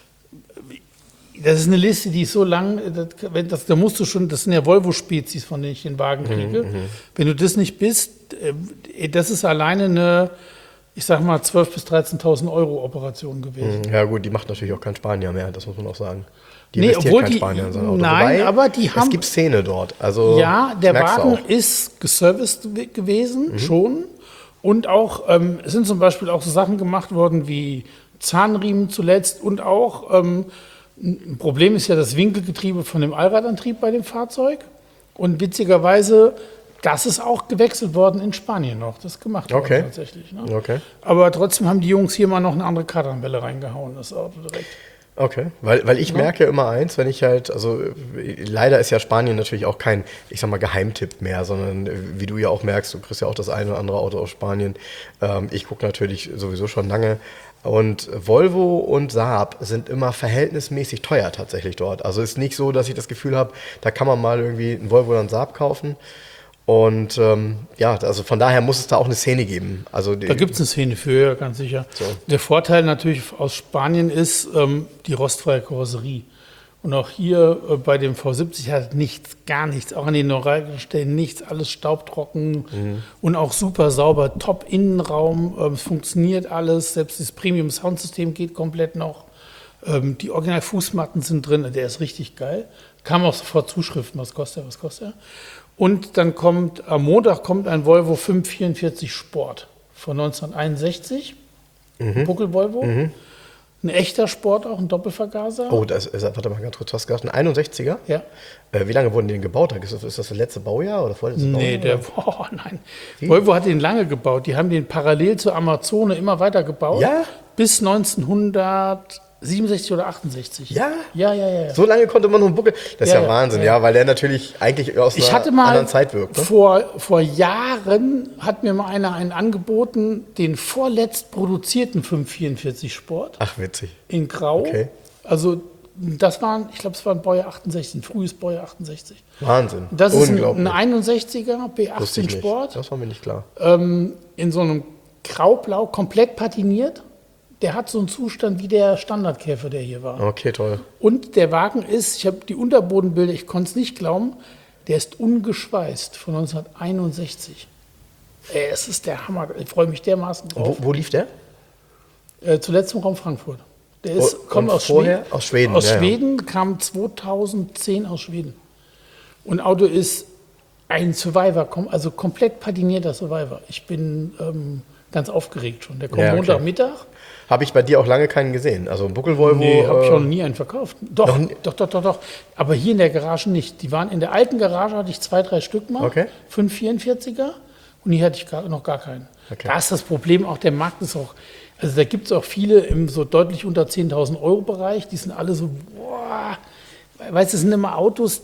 Das ist eine Liste, die ist so lang, das, wenn das, da musst du schon, das sind ja Volvo-Spezies, von denen ich den Wagen kriege. Mhm, Wenn du das nicht bist, äh, das ist alleine eine, ich sag mal, zwölftausend bis dreizehntausend Euro Operation gewesen. Ja gut, die macht natürlich auch kein Spanier mehr, das muss man auch sagen. Die Nee, investiert obwohl kein die- Spanier in sein Auto. nein, Wobei, aber die haben- Es gibt Szene dort. Also, Ja, der merkst du Wagen auch. ist geserviced ge- gewesen, Mhm. schon. Und auch, ähm, es sind zum Beispiel auch so Sachen gemacht worden wie Zahnriemen zuletzt und auch, ähm, ein Problem ist ja das Winkelgetriebe von dem Allradantrieb bei dem Fahrzeug. Und witzigerweise, das ist auch gewechselt worden in Spanien noch. Das ist gemacht worden Okay. tatsächlich. Ne? Okay. Aber trotzdem haben die Jungs hier mal noch eine andere Kardanwelle reingehauen, das Auto direkt. Okay, weil, weil ich merke immer eins, wenn ich halt, also äh, leider ist ja Spanien natürlich auch kein, ich sag mal, Geheimtipp mehr, sondern äh, wie du ja auch merkst, du kriegst ja auch das eine oder andere Auto aus Spanien. Ähm, ich gucke natürlich sowieso schon lange. Und Volvo und Saab sind immer verhältnismäßig teuer tatsächlich dort. Also ist nicht so, dass ich das Gefühl habe, da kann man mal irgendwie einen Volvo oder einen Saab kaufen. Und ähm, ja, also von daher muss es da auch eine Szene geben. Also die, Da gibt es eine Szene für, ganz sicher. So. Der Vorteil natürlich aus Spanien ist ähm, die rostfreie Karosserie. Und auch hier äh, bei dem V siebzig hat nichts, gar nichts, auch an den Neuralstellen nichts, alles staubtrocken und auch super sauber, top Innenraum, ähm, es funktioniert alles, selbst das Premium-Soundsystem geht komplett noch. Ähm, die Original-Fußmatten sind drin, der ist richtig geil. Kam auch sofort Zuschriften, was kostet er, was kostet er. Und dann kommt, am Montag kommt ein Volvo fünfhundertvierundvierzig Sport von neunzehnhunderteinundsechzig, ein Buckel-Volvo. Ein echter Sport, auch ein Doppelvergaser. Oh, das ist, warte mal ganz kurz, was gesagt, ein einundsechziger? Ja. Äh, wie lange wurden die denn gebaut? Ist das, ist das das letzte Baujahr oder vorletzte Nee, Baujahr? der, oh nein. Volvo hat den lange gebaut. Die haben den parallel zur Amazone immer weiter gebaut. Ja? Bis neunzehnhundertsiebenundsechzig oder achtundsechzig. Ja? Ja, ja, ja. ja. So lange konnte man noch einen Buckel. Das ist Ja, ja, ja, Wahnsinn, ja. ja. weil der natürlich eigentlich aus Ich einer hatte mal anderen Zeit wirkt. Ne? vor, vor Jahren hat mir mal einer einen angeboten, den vorletzt produzierten fünfhundertvierundvierzig Sport Ach, witzig. in Grau. Okay. Also das waren, ich glaube, es war ein Baujahr achtundsechzig, ein frühes Baujahr achtundsechzig. Wahnsinn. Das ist ein, Unglaublich. ein einundsechziger B Wusste achtzehn ich nicht. Sport. Das war mir nicht klar. ähm, in so einem Graublau, komplett patiniert. Der hat so einen Zustand wie der Standardkäfer, der hier war. Okay, toll. Und der Wagen ist, ich habe die Unterbodenbilder, ich konnte es nicht glauben, der ist ungeschweißt von neunzehnhunderteinundsechzig. Ey, es ist der Hammer. Ich freue mich dermaßen Wo, drauf. wo lief der? Äh, zuletzt im Raum Frankfurt. Der ist, Und kommt aus vorher? Schweden. Aus Schweden, Aus ja, ja. Schweden, kam zweitausendzehn aus Schweden. Und Auto ist ein Survivor, kom- also komplett patinierter Survivor. Ich bin ähm, ganz aufgeregt schon. Der kommt Ja, okay. Montagmittag. Habe ich bei dir auch lange keinen gesehen. Also ein Buckel-Volvo. Nee, habe ich äh, auch noch nie einen verkauft. Doch, noch nie? doch, doch, doch, doch. Aber hier in der Garage nicht. Die waren in der alten Garage, hatte ich zwei, drei Stück mal. Okay. Fünf vierundvierziger. Und hier hatte ich gar, noch gar keinen. Okay. Da ist das Problem, auch der Markt ist auch, also da gibt es auch viele im so deutlich unter zehntausend Euro Bereich. Die sind alle so, boah, weißt du, das sind immer Autos,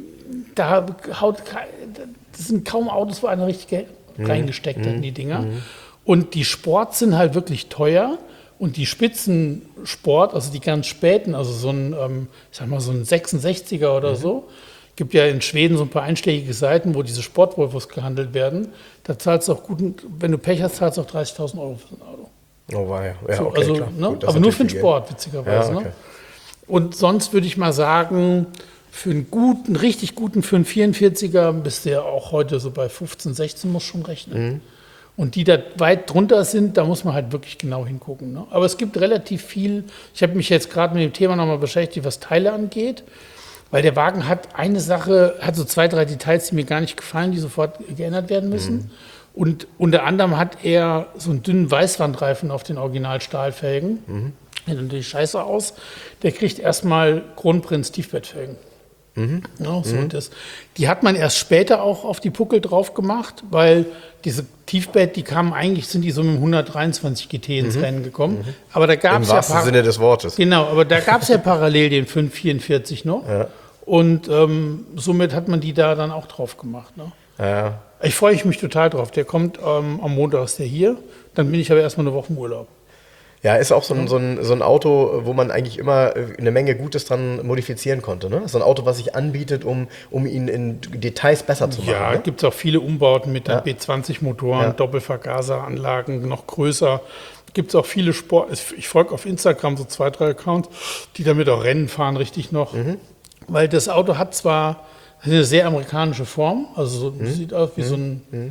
da haut, das sind kaum Autos, wo einer richtig Geld Mhm. reingesteckt hat in die Dinger. Und die Sports sind halt wirklich teuer. Und die Spitzensport, also die ganz späten, also so ein, ähm, ich sag mal, so ein sechsundsechziger oder so, gibt ja in Schweden so ein paar einschlägige Seiten, wo diese Sportvolvos gehandelt werden. Da zahlst du auch gut, wenn du Pech hast, zahlst du auch dreißigtausend Euro für so ein Auto. Oh, war ja. Ja, So, okay, also, klar. ne? Gut, das ist Aber nur für den natürlich viel Sport, witzigerweise. Ja, okay. Ne? Und sonst würde ich mal sagen, für einen guten, richtig guten, für einen vierundvierziger bist du ja auch heute so bei fünfzehn, sechzehn, muss schon rechnen. Mhm. Und die da weit drunter sind, da muss man halt wirklich genau hingucken. Ne? Aber es gibt relativ viel, ich habe mich jetzt gerade mit dem Thema nochmal beschäftigt, was Teile angeht, weil der Wagen hat eine Sache, hat so zwei, drei Details, die mir gar nicht gefallen, die sofort geändert werden müssen. Mhm. Und unter anderem hat er so einen dünnen Weißwandreifen auf den Original-Stahlfelgen. Mhm. Sieht natürlich scheiße aus. Der kriegt erstmal Kronprinz Tiefbettfelgen. Mhm. Ja, so das. Die hat man erst später auch auf die Puckel drauf gemacht, weil diese Tiefbett, die kamen eigentlich, sind die so mit dem hundertdreiundzwanzig G T ins Rennen gekommen. Aber da gab Im es ja wahrsten par- Sinne des Wortes. Genau, aber da gab es ja parallel den fünf vierundvierzig noch. Ja. Und ähm, somit hat man die da dann auch drauf gemacht. Ne? Ja. Ich freue mich total drauf. Der kommt ähm, am Montag, ist der hier. Dann bin ich aber erstmal eine Woche im Urlaub. Ja, ist auch so ein, so, ein, so ein Auto, wo man eigentlich immer eine Menge Gutes dran modifizieren konnte. Ne? So ein Auto, was sich anbietet, um, um ihn in Details besser zu machen. Ja, ne? gibt es auch viele Umbauten mit Ja. B zwanzig Motoren, Ja. Doppelvergaseranlagen, noch größer. Gibt es auch viele Sport. Ich folge auf Instagram so zwei, drei Accounts, die damit auch Rennen fahren, richtig noch. Mhm. Weil das Auto hat zwar eine sehr amerikanische Form, also so, sieht aus wie so ein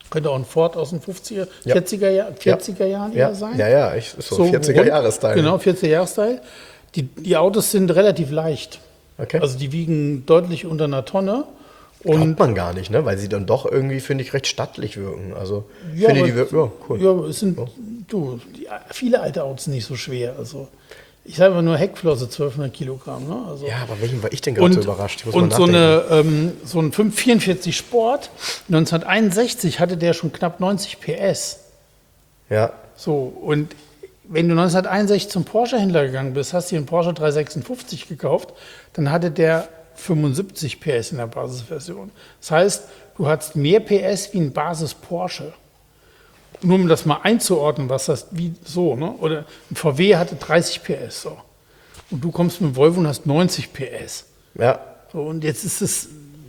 Könnte auch ein Ford aus den fünfziger, Ja. vierziger, Jahr, vierziger Jahren Ja, eher sein. ja, ja, ich, ist so, So vierziger-Jahres-Style. Genau, vierziger-Jahres-Style. Die, die Autos sind relativ leicht. Okay. Also die wiegen deutlich unter einer Tonne. Und Glaubt man gar nicht, ne? Weil sie dann doch irgendwie, finde ich, recht stattlich wirken. Also, ja, finde ich, aber- die wirken, ja, cool. Ja, es sind du, die, viele alte Autos sind nicht so schwer. Also ich sage mal nur Heckflosse zwölfhundert Kilogramm. Ne? Also, Ja, aber welchen war ich denn gerade so überrascht? Ich muss und mal so, nachdenken. eine, ähm, so ein fünf vierundvierzig Sport, neunzehnhunderteinundsechzig hatte der schon knapp neunzig P S. Ja, So, und wenn du neunzehnhunderteinundsechzig zum Porsche-Händler gegangen bist, hast dir einen Porsche dreihundertsechsundfünfzig gekauft, dann hatte der fünfundsiebzig P S in der Basisversion. Das heißt, du hattest mehr P S wie ein Basis-Porsche. Nur um das mal einzuordnen, was das, wie so, ne? Oder ein V W hatte dreißig P S, so. Und du kommst mit dem Volvo und hast neunzig P S. ja, So, und jetzt ist es,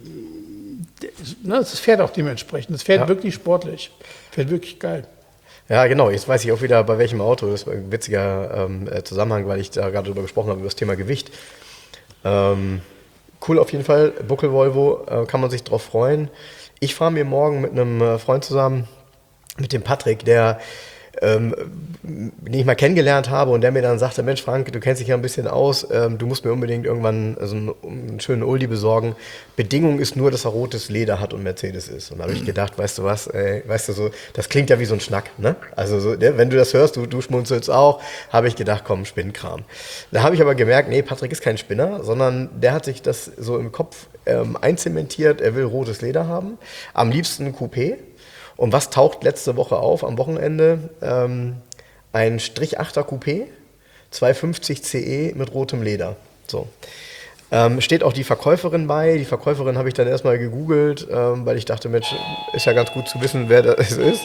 ne, das fährt auch dementsprechend. Das fährt Ja. wirklich sportlich. Fährt wirklich geil. ja, genau. Jetzt weiß ich auch wieder, bei welchem Auto. Das war ein witziger ähm, äh, Zusammenhang, weil ich da gerade drüber gesprochen habe, über das Thema Gewicht. Ähm, cool auf jeden Fall. Buckel-Volvo, äh, kann man sich drauf freuen. Ich fahre mir morgen mit einem äh, Freund zusammen, mit dem Patrick, der ähm, den ich mal kennengelernt habe und der mir dann sagte, Mensch Frank, du kennst dich ja ein bisschen aus, ähm, du musst mir unbedingt irgendwann so einen, einen schönen Oldie besorgen. Bedingung ist nur, dass er rotes Leder hat und Mercedes ist. Und da habe ich gedacht, weißt du was, ey, weißt du so, das klingt ja wie so ein Schnack, ne? Also so, ne, wenn du das hörst, du, du schmunzelst auch, habe ich gedacht, komm, Spinnkram. Da habe ich aber gemerkt, nee, Patrick ist kein Spinner, sondern der hat sich das so im Kopf ähm, einzementiert, er will rotes Leder haben, am liebsten ein Coupé. Und was taucht letzte Woche auf, am Wochenende? Ähm, ein Strich achter Coupé, zweihundertfünfzig C E mit rotem Leder. So. Ähm, steht auch die Verkäuferin bei. Die Verkäuferin habe ich dann erstmal gegoogelt, ähm, weil ich dachte, Mensch, ist ja ganz gut zu wissen, wer das ist.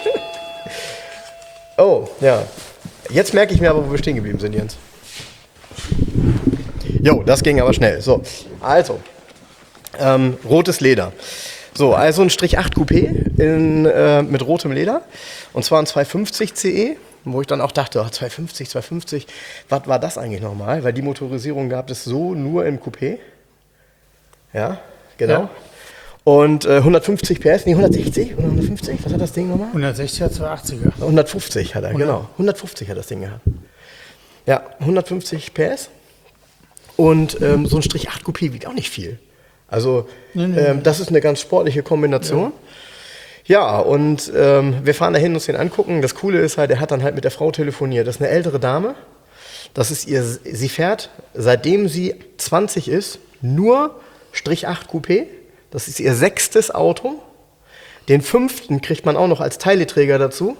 Oh, ja. Jetzt merke ich mir aber, wo wir stehen geblieben sind, Jens. Jo, das ging aber schnell. So, also, ähm, rotes Leder. So, also ein Strich acht Coupé in, äh, mit rotem Leder. Und zwar ein zweihundertfünfzig C E, wo ich dann auch dachte, oh, zweihundertfünfzig, zweihundertfünfzig, was war das eigentlich nochmal? Weil die Motorisierung gab es so nur im Coupé. Ja, genau. Ja. Und äh, hundertfünfzig P S, nee, hundertsechzig oder hundertfünfzig, was hat das Ding nochmal? hundertsechziger, zweihundertachtziger. hundertfünfzig hat er, genau. hundertfünfzig hat das Ding gehabt. Ja, hundertfünfzig P S. Und ähm, so ein Strich acht Coupé wiegt auch nicht viel. Also Nee, nee, ähm, das ist eine ganz sportliche Kombination. Ja, und ähm, wir fahren dahin, uns den angucken. Das Coole ist halt, er hat dann halt mit der Frau telefoniert. Das ist eine ältere Dame. Das ist ihr, sie fährt, seitdem sie zwanzig ist, nur Strich acht Coupé. Das ist ihr sechstes Auto. Den fünften kriegt man auch noch als Teileträger dazu.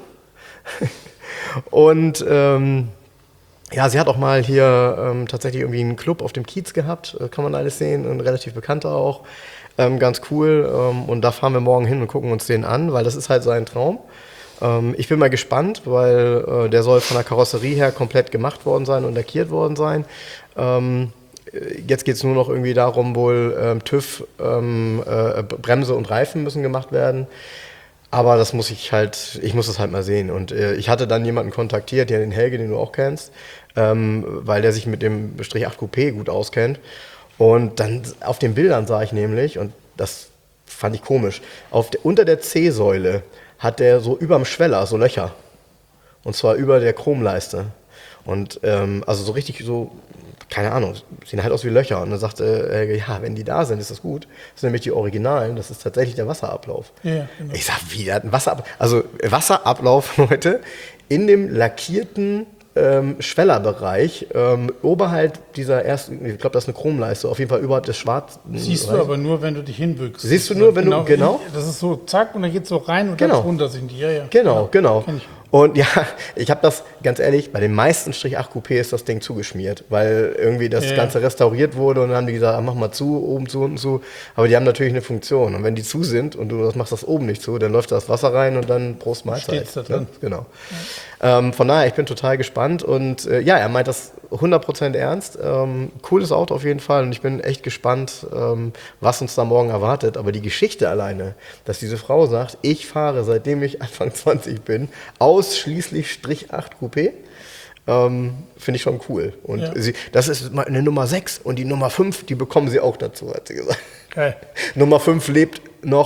Und ähm, ja, sie hat auch mal hier ähm, tatsächlich irgendwie einen Club auf dem Kiez gehabt, äh, kann man alles sehen, ein relativ bekannter auch, ähm, ganz cool. Ähm, und da fahren wir morgen hin und gucken uns den an, weil das ist halt sein Traum. Ähm, ich bin mal gespannt, weil äh, der soll von der Karosserie her komplett gemacht worden sein und lackiert worden sein. Ähm, jetzt geht es nur noch irgendwie darum, wohl ähm, TÜV, ähm, äh, Bremse und Reifen müssen gemacht werden. Aber das muss ich halt, ich muss das halt mal sehen. Und äh, ich hatte dann jemanden kontaktiert, den Helge, den du auch kennst, ähm, weil der sich mit dem Strich acht Coupé gut auskennt. Und dann auf den Bildern sah ich nämlich, und das fand ich komisch, auf der, unter der C-Säule hat der so überm Schweller so Löcher. Und zwar über der Chromleiste. Und ähm, also so richtig so, keine Ahnung, sehen halt aus wie Löcher. Und dann sagte er, ja, wenn die da sind, ist das gut. Das sind nämlich die Originalen, das ist tatsächlich der Wasserablauf. Ja, genau. Ich sag, wie, der hat einen Wasserablauf, also Wasserablauf, Leute, in dem lackierten ähm, Schwellerbereich, ähm, oberhalb dieser ersten, ich glaube, das ist eine Chromleiste, auf jeden Fall überhalb des schwarzen. Siehst du aber nur, wenn du dich hinbückst. Siehst du nur, wenn du- genau. Das ist so, zack, und dann geht es so rein und Genau. dann runter sind die. Ja, ja. Genau, Ja, genau. kenn ich. Und ja, ich habe das, ganz ehrlich, bei den meisten Strich acht Coupé ist das Ding zugeschmiert, weil irgendwie das Ja. Ganze restauriert wurde und dann haben die gesagt, ah, mach mal zu, oben zu, unten zu. Aber die haben natürlich eine Funktion. Und wenn die zu sind und du das machst das oben nicht zu, dann läuft das Wasser rein und dann Prost Mahlzeit. Steht's da drin. Ne? Genau. Ähm, von daher, ich bin total gespannt und äh, ja, er meint das hundert Prozent ernst. Ähm, cooles Auto auf jeden Fall und ich bin echt gespannt, ähm, was uns da morgen erwartet. Aber die Geschichte alleine, dass diese Frau sagt, ich fahre, seitdem ich Anfang zwanzig bin, ausschließlich Strich acht Coupé, ähm, finde ich schon cool. Und Ja. sie, das ist mal eine Nummer sechs und die Nummer fünf, die bekommen sie auch dazu, hat sie gesagt. Geil. Nummer fünf lebt noch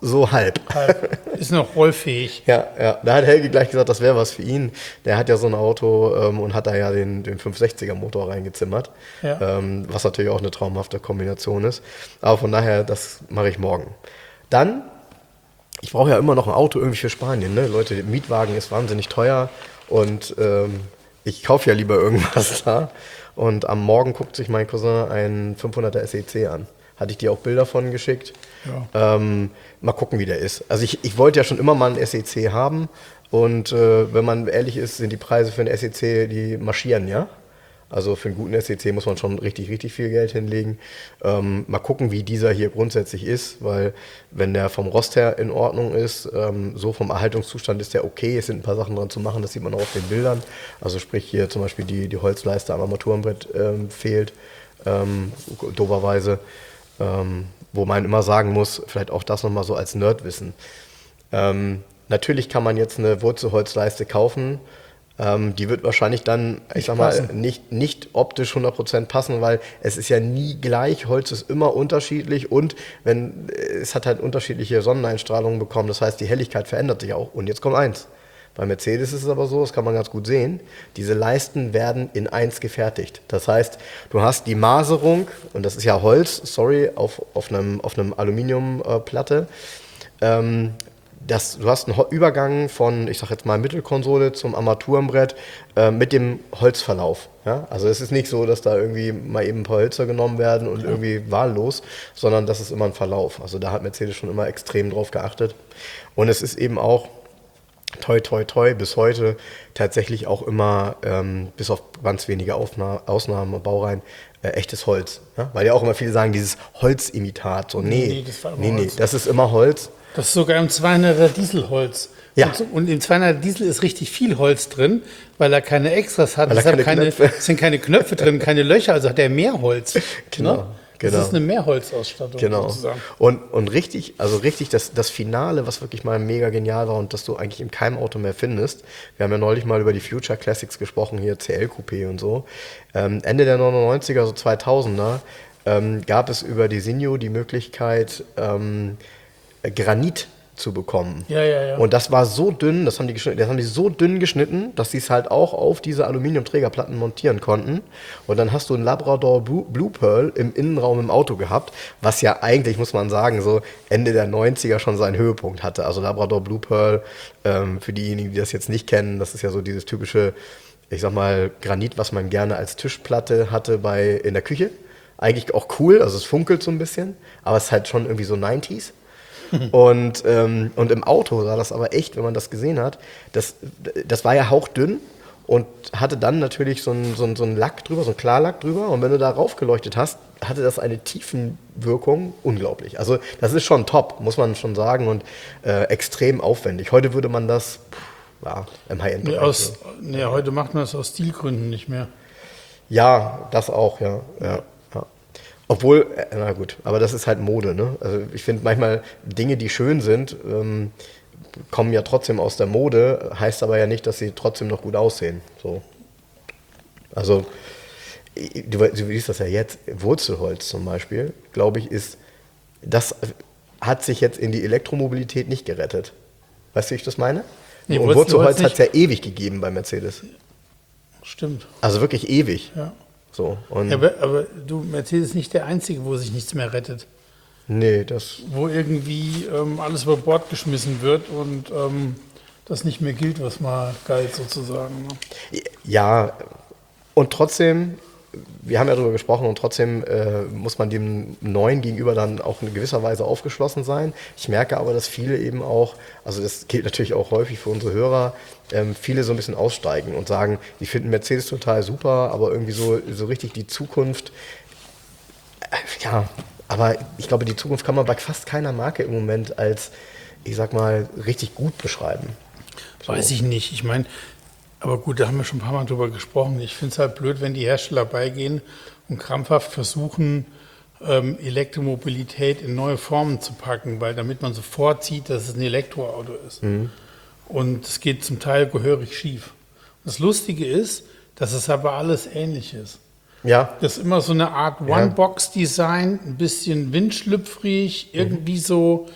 so halb. Halb. Ist noch rollfähig. Ja, ja, da hat Helge gleich gesagt, das wäre was für ihn. Der hat ja so ein Auto ähm, und hat da ja den, den fünfhundertsechziger Motor reingezimmert, Ja. ähm, was natürlich auch eine traumhafte Kombination ist. Aber von daher, das mache ich morgen. Dann, ich brauche ja immer noch ein Auto irgendwie für Spanien. Ne? Leute, der Mietwagen ist wahnsinnig teuer und ähm, ich kaufe ja lieber irgendwas da. Und am Morgen guckt sich mein Cousin einen fünfhunderter S E C an. Hatte ich dir auch Bilder von geschickt. Ja. Ähm, mal gucken, wie der ist. Also ich, ich wollte ja schon immer mal einen S E C haben. Und äh, wenn man ehrlich ist, sind die Preise für einen S E C, die marschieren, ja. Also für einen guten S E C muss man schon richtig, richtig viel Geld hinlegen. Ähm, mal gucken, wie dieser hier grundsätzlich ist, weil wenn der vom Rost her in Ordnung ist, ähm, so vom Erhaltungszustand ist der okay. Es sind ein paar Sachen dran zu machen, das sieht man auch auf den Bildern. Also sprich hier zum Beispiel die, die Holzleiste am Armaturenbrett ähm, fehlt, ähm, doberweise. Ähm, wo man immer sagen muss, vielleicht auch das nochmal so als Nerdwissen. Ähm, natürlich kann man jetzt eine Wurzelholzleiste kaufen, ähm, die wird wahrscheinlich dann, ich Nicht sag mal, passen. nicht, nicht optisch hundert Prozent passen, weil es ist ja nie gleich, Holz ist immer unterschiedlich und wenn es hat halt unterschiedliche Sonneneinstrahlungen bekommen, das heißt, die Helligkeit verändert sich auch. Und jetzt kommt eins. Bei Mercedes ist es aber so, das kann man ganz gut sehen, diese Leisten werden in eins gefertigt. Das heißt, du hast die Maserung, und das ist ja Holz, sorry, auf, auf einem, auf einem Aluminiumplatte. Ähm, das, du hast einen Ho- Übergang von, ich sag jetzt mal, Mittelkonsole zum Armaturenbrett äh, mit dem Holzverlauf. Ja? Also es ist nicht so, dass da irgendwie mal eben ein paar Hölzer genommen werden und irgendwie wahllos, sondern das ist immer ein Verlauf. Also da hat Mercedes schon immer extrem drauf geachtet. Und es ist eben auch toi, toi, toi, bis heute tatsächlich auch immer, ähm, bis auf ganz wenige Aufna- Ausnahmen und Baureihen, äh, echtes Holz. Ja? Weil ja auch immer viele sagen, dieses Holzimitat. So, nee, Nee, das war immer nee, nee, Holz. das ist immer Holz. Das ist sogar im zweihunderter Dieselholz. Ja. Und, so- und im zweihunderter Diesel ist richtig viel Holz drin, weil er keine Extras hat. Weil er Deshalb keine keine, Knöpfe- es sind keine Knöpfe drin, keine Löcher, also hat er mehr Holz. Genau, Ne? genau. Das ist eine Mehrholzausstattung Genau. sozusagen. Und, und richtig, also richtig, das, das Finale, was wirklich mal mega genial war und das du eigentlich in keinem Auto mehr findest. Wir haben ja neulich mal über die Future Classics gesprochen, hier C L-Coupé und so. Ähm, Ende der neunundneunziger, so zweitausender, ähm, gab es über die Sinjo die Möglichkeit, ähm, Granit zu bekommen. Ja, ja, ja. Und das war so dünn, das haben die, geschnitten, das haben die so dünn geschnitten, dass sie es halt auch auf diese Aluminiumträgerplatten montieren konnten. Und dann hast du ein Labrador Blue, Blue Pearl im Innenraum im Auto gehabt, was ja eigentlich, muss man sagen, so Ende der neunziger schon seinen Höhepunkt hatte. Also Labrador Blue Pearl, ähm, für diejenigen, die das jetzt nicht kennen, das ist ja so dieses typische, ich sag mal, Granit, was man gerne als Tischplatte hatte bei, in der Küche. Eigentlich auch cool, also es funkelt so ein bisschen, aber es ist halt schon irgendwie so neunziger. Und, ähm, und im Auto sah das aber echt, wenn man das gesehen hat, das, das war ja hauchdünn und hatte dann natürlich so einen so einen- so einen Lack drüber, so einen Klarlack drüber. Und wenn du da raufgeleuchtet hast, hatte das eine Tiefenwirkung unglaublich. Also das ist schon top, muss man schon sagen, und äh, extrem aufwendig. Heute würde man das pff, ja, im Nee, High-End-Bereich. aus, nee, heute macht man das aus Stilgründen nicht mehr. Ja, das auch, ja. ja, ja. Obwohl, äh, na gut, aber das ist halt Mode, ne? Also ich finde manchmal Dinge, die schön sind, ähm, kommen ja trotzdem aus der Mode, heißt aber ja nicht, dass sie trotzdem noch gut aussehen. So. Also, i- du, we- du siehst das ja jetzt, Wurzelholz zum Beispiel, glaube ich, ist, das hat sich jetzt in die Elektromobilität nicht gerettet. Weißt du, wie ich das meine? Nee, Und Wurzelholz Wurzelholz hat es ja nicht. ewig gegeben bei Mercedes. Stimmt. Also wirklich ewig. Ja. So. Und Ja, aber, aber du, Mercedes ist nicht der Einzige, wo sich nichts mehr rettet. nee, das. Wo irgendwie ähm, alles über Bord geschmissen wird und ähm, das nicht mehr gilt, was mal galt sozusagen. Ne? Ja, und trotzdem, wir haben ja darüber gesprochen, und trotzdem äh, muss man dem Neuen gegenüber dann auch in gewisser Weise aufgeschlossen sein. Ich merke aber, dass viele eben auch, also das gilt natürlich auch häufig für unsere Hörer, ähm, viele so ein bisschen aussteigen und sagen, die finden Mercedes total super, aber irgendwie so, so richtig die Zukunft, äh, ja, aber ich glaube, die Zukunft kann man bei fast keiner Marke im Moment als, ich sag mal, richtig gut beschreiben. Weiß ich nicht. Ich meine, aber gut, da haben wir schon ein paar Mal drüber gesprochen. Ich finde es halt blöd, wenn die Hersteller beigehen und krampfhaft versuchen, ähm, Elektromobilität in neue Formen zu packen, weil damit man sofort sieht, dass es ein Elektroauto ist. Und es geht zum Teil gehörig schief. Das Lustige ist, dass es aber alles ähnlich ist. Ja, Das ist immer so eine Art One-Box-Design, ein bisschen windschlüpfrig, irgendwie so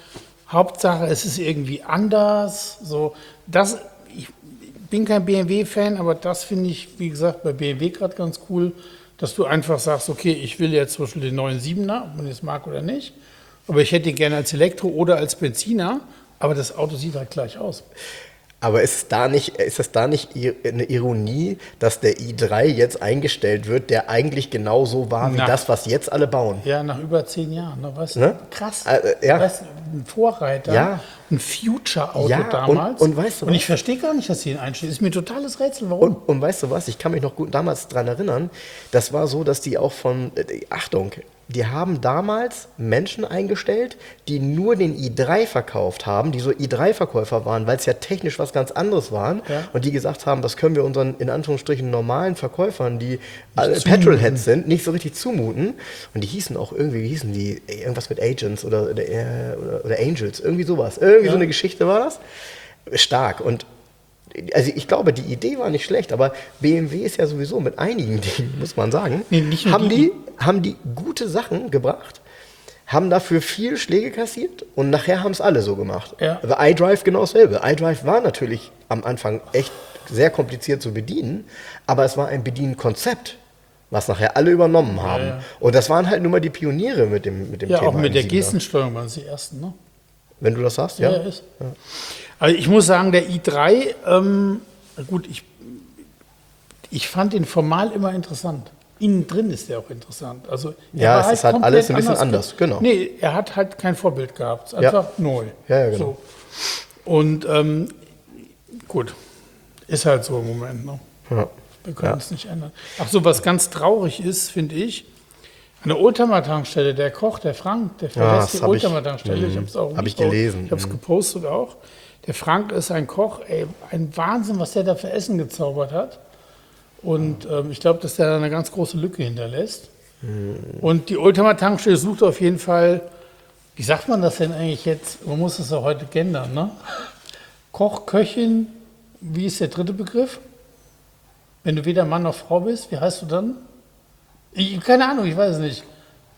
Hauptsache, es ist irgendwie anders. So, das, ich bin kein B M W-Fan, aber das finde ich, wie gesagt, bei B M W gerade ganz cool, dass du einfach sagst, okay, ich will jetzt zum Beispiel den neuen Siebener, ob man es mag oder nicht, aber ich hätte ihn gerne als Elektro oder als Benziner, aber das Auto sieht halt gleich aus. Aber ist es da nicht, ist es da nicht eine Ironie, dass der i drei jetzt eingestellt wird, der eigentlich genauso war wie Na. das, was jetzt alle bauen? Ja, nach über zehn Jahren, ne? Weißt du, Ne? krass. Äh, ja. Weißt du, ein Vorreiter, Ja. ein Future-Auto Ja, damals. und- und weißt du und was? ich verstehe gar nicht, dass sie ihn einstellen. Ist mir ein totales Rätsel, warum? Und, und weißt du was, ich kann mich noch gut damals dran erinnern, das war so, dass die auch von, äh, Achtung, die haben damals Menschen eingestellt, die nur den i drei verkauft haben, die so i drei Verkäufer waren, weil es ja technisch was ganz anderes waren Ja. und die gesagt haben, das können wir unseren, in Anführungsstrichen, normalen Verkäufern, die alle zumuten. Petrolheads sind, nicht so richtig zumuten. Und die hießen auch irgendwie, wie hießen die, irgendwas mit Agents oder, oder, äh, oder, oder Angels, irgendwie sowas. Irgendwie Ja. so eine Geschichte war das. Stark. Und also ich glaube, die Idee war nicht schlecht, aber B M W ist ja sowieso mit einigen Dingen, muss man sagen, Nee, nicht nur haben, die- die, haben die gute Sachen gebracht, haben dafür viel Schläge kassiert und nachher haben es alle so gemacht. Ja. Also iDrive genau dasselbe. iDrive war natürlich am Anfang echt sehr kompliziert zu bedienen, aber es war ein Bedienkonzept, was nachher alle übernommen haben. ja. Und das waren halt nur mal die Pioniere mit dem, mit dem Ja, Thema. auch mit im der Siebener. Gestensteuerung waren sie die ersten, ne? Wenn du das sagst, Ja, ja. ist. Also ich muss sagen, der i drei, ähm, gut, ich, ich fand den formal immer interessant. Innen drin ist der auch interessant. Also er Ja, war es ist halt komplett alles ein bisschen anders, ge- genau. Nee, er hat halt kein Vorbild gehabt. Es ist Ja. einfach neu. Ja, ja, genau. So. Und ähm, gut, ist halt so im Moment. Ne? Ja. Wir können es nicht ändern. Ach so, was ganz traurig ist, finde ich, an der Oldtimer-Tankstelle, der Koch, der Frank, der verlässt das die hab ich- Oldtimer-Tankstelle. Ich habe es auch hab ich gepostet. gelesen, Ich habe es mhm. gepostet auch. Der Frank ist ein Koch, ey, ein Wahnsinn, was der da für Essen gezaubert hat. Und ähm, ich glaube, dass der da eine ganz große Lücke hinterlässt. Und die Oldtimer-Tankstelle sucht auf jeden Fall, wie sagt man das denn eigentlich jetzt? Man muss es ja heute gendern, ne? Koch, Köchin, wie ist der dritte Begriff? Wenn du weder Mann noch Frau bist, wie heißt du dann? Ich, keine Ahnung, ich weiß es nicht.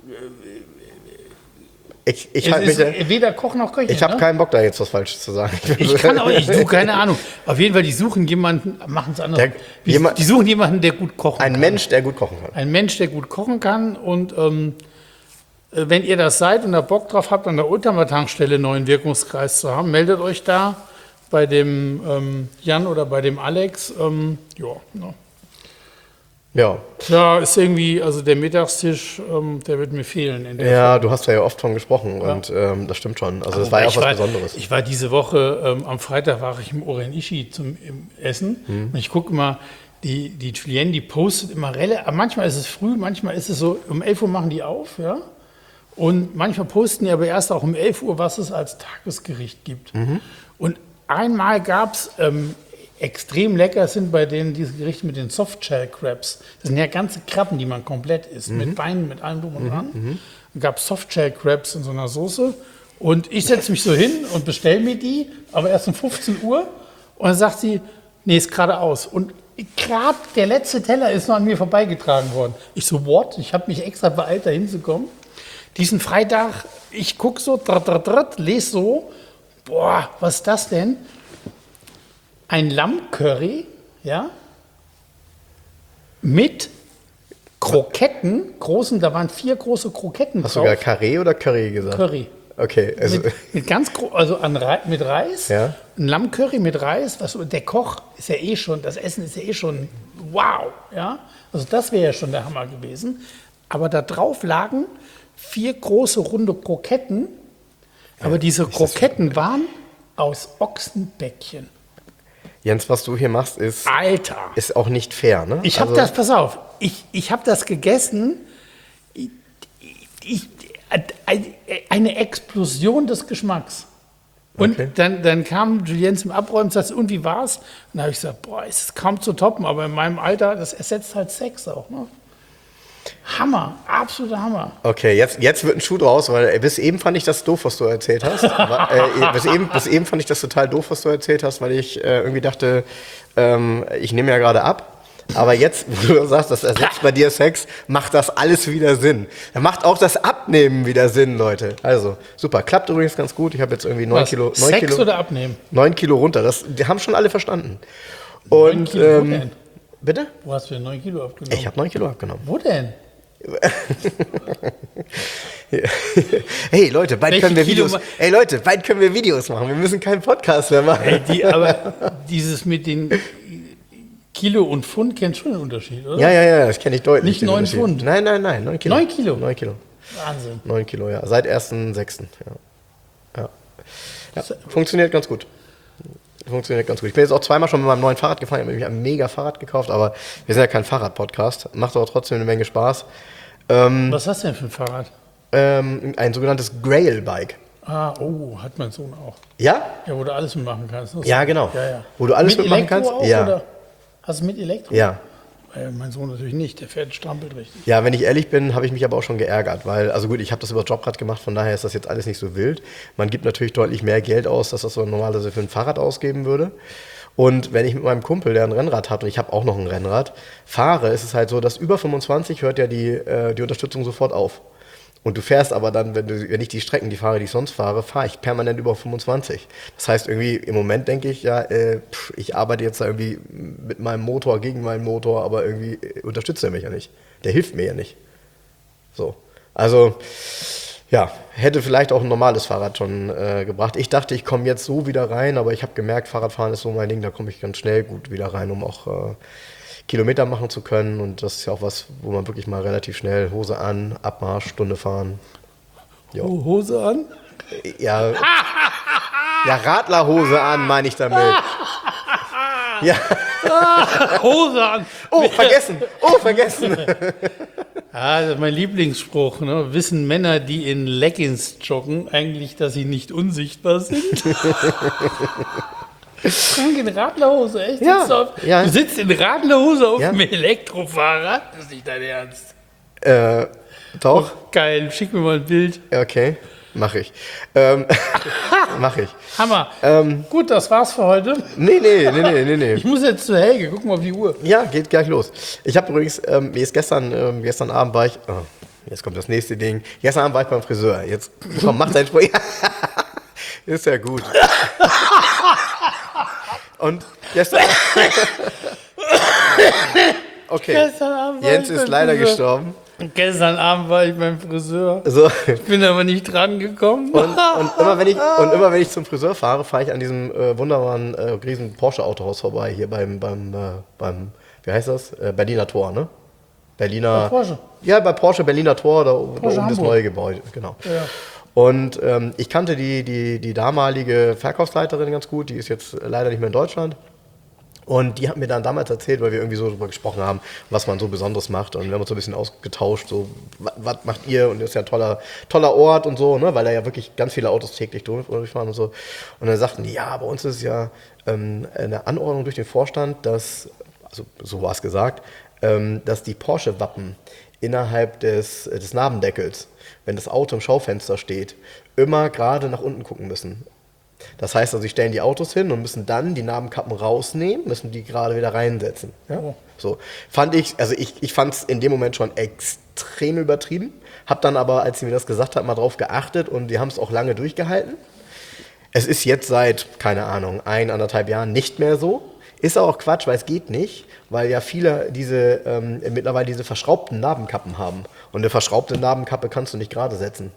Ich, ich, Es halt ist mich, weder Koch noch Köchin. ich habe ne? keinen Bock, da jetzt was Falsches zu sagen. Ich kann auch nicht, du, keine Ahnung. Auf jeden Fall, die suchen jemanden, machen es anders. Der- Die, jemand- die suchen jemanden, der gut kochen Ein kann. Mensch, der gut kochen kann. Ein Mensch, der gut kochen kann. Und ähm, äh, wenn ihr das seid und da Bock drauf habt, an der Oldtimer-Tankstelle einen neuen Wirkungskreis zu haben, meldet euch da bei dem ähm, Jan oder bei dem Alex. Ähm, ja, ne. Ja. Ja, ist irgendwie, also der Mittagstisch, ähm, der wird mir fehlen. In der Ja, du hast da ja oft von gesprochen und ähm, das stimmt schon. Also das war ja auch ich was war, Besonderes. Ich war diese Woche, ähm, am Freitag war ich im Orenishi zum im Essen Mhm. und ich gucke immer, die, die Julienne, die postet immer relativ, manchmal ist es früh, manchmal ist es so, um elf Uhr machen die auf, ja. Und manchmal posten die aber erst auch um elf Uhr, was es als Tagesgericht gibt. Mhm. Und einmal gab es, ähm, extrem lecker sind bei denen diese Gerichte mit den Softshell Crabs. Das sind ja ganze Krabben, die man komplett isst, mit Beinen, mit allem drum und dran. Dann gab es Softshell Crabs in so einer Soße. Und ich setze mich so hin und bestelle mir die, aber erst um fünfzehn Uhr. Und dann sagt sie, nee, ist gerade aus. Und gerade der letzte Teller ist noch an mir vorbeigetragen worden. Ich so, what? Ich habe mich extra beeilt, da hinzukommen. Diesen Freitag, ich gucke so, drat, drat, drat, lese so, boah, was ist das denn? Ein Lammcurry, ja, mit Kroketten, großen, da waren vier große Kroketten Hast du drauf. sogar Carré oder Curry gesagt? Curry. Okay, also Mit, mit ganz gro- also an Rei mit Reis, Ja. ein Lammcurry mit Reis, was, der Koch ist ja eh schon, das Essen ist ja eh schon wow, ja, also das wäre ja schon der Hammer gewesen, aber da drauf lagen vier große runde Kroketten, aber diese Kroketten waren aus Ochsenbäckchen. Jens, was du hier machst, ist, Alter! ist auch nicht fair, ne? Ich habe also, das, pass auf, ich, ich habe das gegessen, ich, ich, eine Explosion des Geschmacks. Und Okay. dann, dann kam Julien zum Abräumen und sagte, und wie war's? Und dann habe ich gesagt, boah, es ist kaum zu toppen, aber in meinem Alter, das ersetzt halt Sex auch. Ne? Hammer, absoluter Hammer. Okay, jetzt, jetzt wird ein Schuh draus, weil äh, bis eben fand ich das doof, was du erzählt hast. War, äh, bis, eben, bis eben fand ich das total doof, was du erzählt hast, weil ich äh, irgendwie dachte, ähm, ich nehme ja gerade ab. Aber jetzt, wo du sagst, das ersetzt bei dir Sex, macht das alles wieder Sinn. Dann macht auch das Abnehmen wieder Sinn, Leute. Also, super. Klappt übrigens ganz gut. Ich habe jetzt irgendwie neun Was, Kilo. neun Sex Kilo, oder abnehmen? neun Kilo runter. Das, die haben schon alle verstanden. neun Und, Kilo, wo ähm, denn? bitte? Wo hast du denn neun Kilo abgenommen? Ich habe neun Kilo abgenommen. Wo denn? Hey Leute, bald Welche können wir Kilo Videos. ma- Hey Leute, bald können wir Videos machen. Wir müssen keinen Podcast mehr machen. Hey, die, aber dieses mit den Kilo und Pfund kennst schon den Unterschied, oder? Ja, ja, ja, das kenne ich deutlich. Nicht den neun Unterschied. Pfund? Nein, nein, nein, neun Kilo. Neun Kilo? Neun Kilo. Wahnsinn. Neun Kilo, ja. Seit ersten sechsten Ja. Ja. Ja. Funktioniert ganz gut. Funktioniert ganz gut. Ich bin jetzt auch zweimal schon mit meinem neuen Fahrrad gefahren. Ich habe mir ein mega Fahrrad gekauft, aber wir sind ja kein Fahrrad-Podcast. Macht aber trotzdem eine Menge Spaß. Ähm, Was hast du denn für ein Fahrrad? ähm, ein sogenanntes Grail-Bike. Ah, oh, hat mein Sohn auch. Ja? Ja, wo du alles mitmachen kannst. ne? Ja, genau. Ja, ja. Wo du alles mit mitmachen Elektro kannst? Auch, Ja. Oder? Hast du mit Elektro? Ja. Äh, mein Sohn natürlich nicht, der fährt strampelt richtig. Ja, wenn ich ehrlich bin, habe ich mich aber auch schon geärgert, weil, also gut, ich habe das über Jobrad gemacht, von daher ist das jetzt alles nicht so wild. Man gibt natürlich deutlich mehr Geld aus, als das so normalerweise für ein Fahrrad ausgeben würde. Und wenn ich mit meinem Kumpel, der ein Rennrad hat, und ich habe auch noch ein Rennrad, fahre, ist es halt so, dass über fünfundzwanzig hört ja die, äh, die Unterstützung sofort auf. Und du fährst aber dann, wenn, du, wenn ich die Strecken, die fahre, die ich sonst fahre, fahre ich permanent über fünfundzwanzig. Das heißt irgendwie, im Moment denke ich, ja, äh, pff, ich arbeite jetzt da irgendwie mit meinem Motor gegen meinen Motor, aber irgendwie äh, unterstützt er mich ja nicht. Der hilft mir ja nicht. So. Also, ja, hätte vielleicht auch ein normales Fahrrad schon äh, gebracht. Ich dachte, ich komme jetzt so wieder rein, aber ich habe gemerkt, Fahrradfahren ist so mein Ding, da komme ich ganz schnell gut wieder rein, um auch äh, Kilometer machen zu können. Und das ist ja auch was, wo man wirklich mal relativ schnell Hose an, Abmarsch, Stunde fahren. Jo. Oh, Hose an? Ja, ja, Radlerhose an, meine ich damit. Ja. Hose an! Oh, vergessen! Oh, vergessen! Ah, das ist mein Lieblingsspruch. Ne? Wissen Männer, die in Leggings joggen, eigentlich, dass sie nicht unsichtbar sind? Frank in Radlerhose, echt? Ja, Sitzt du, auf, ja. du sitzt in Radlerhose auf Ja. einem Elektrofahrrad? Das ist nicht dein Ernst. äh, doch? Geil, schick mir mal ein Bild. Okay, mache ich. Ähm, mache ich. Hammer. Ähm, Gut, das war's für heute. nee, nee, nee, nee, nee, nee. Ich muss jetzt zu Helge, guck mal auf die Uhr. Ja, geht gleich los. Ich habe übrigens, ähm, wie ist gestern, ähm, gestern Abend war ich, oh, jetzt kommt das nächste Ding. Gestern Abend war ich beim Friseur. Jetzt, komm, mach deinen Spruch. Ist ja gut. Und gestern, okay, Gestern Abend war Jens ich ist beim leider Friseur. gestorben. Gestern Abend war ich beim Friseur. So. Bin aber nicht dran gekommen. Und, und, immer wenn ich, und immer wenn ich zum Friseur fahre, fahre ich an diesem äh, wunderbaren, äh, riesen Porsche-Autohaus vorbei, hier beim, beim, äh, beim, wie heißt das? Äh, Berliner Tor, ne? Berliner. Bei Porsche? Ja, bei Porsche Berliner Tor, da, da oben das Hamburg. neue Gebäude, genau. Ja. Und ähm, ich kannte die, die, die damalige Verkaufsleiterin ganz gut, die ist jetzt leider nicht mehr in Deutschland. Und die hat mir dann damals erzählt, weil wir irgendwie so darüber gesprochen haben, was man so Besonderes macht. Und wir haben uns so ein bisschen ausgetauscht, so, was, was macht ihr? Und das ist ja ein toller, toller Ort und so, ne? Weil da ja wirklich ganz viele Autos täglich durchfahren und so. Und dann sagten die, ja, bei uns ist es ja ähm, eine Anordnung durch den Vorstand, dass, also so war es gesagt, ähm, dass die Porsche-Wappen innerhalb des, des Nabendeckels, wenn das Auto im Schaufenster steht, immer gerade nach unten gucken müssen. Das heißt also, sie stellen die Autos hin und müssen dann die Nabenkappen rausnehmen, müssen die gerade wieder reinsetzen. Ja? Oh. So fand ich, also ich, ich fand es in dem Moment schon extrem übertrieben, habe dann aber, als sie mir das gesagt hat, mal drauf geachtet und die haben es auch lange durchgehalten. Es ist jetzt seit, keine Ahnung, ein, anderthalb Jahren nicht mehr so. Ist auch Quatsch, weil es geht nicht, weil ja viele diese ähm, mittlerweile diese verschraubten Nabenkappen haben. Und eine verschraubte Nabenkappe kannst du nicht gerade setzen.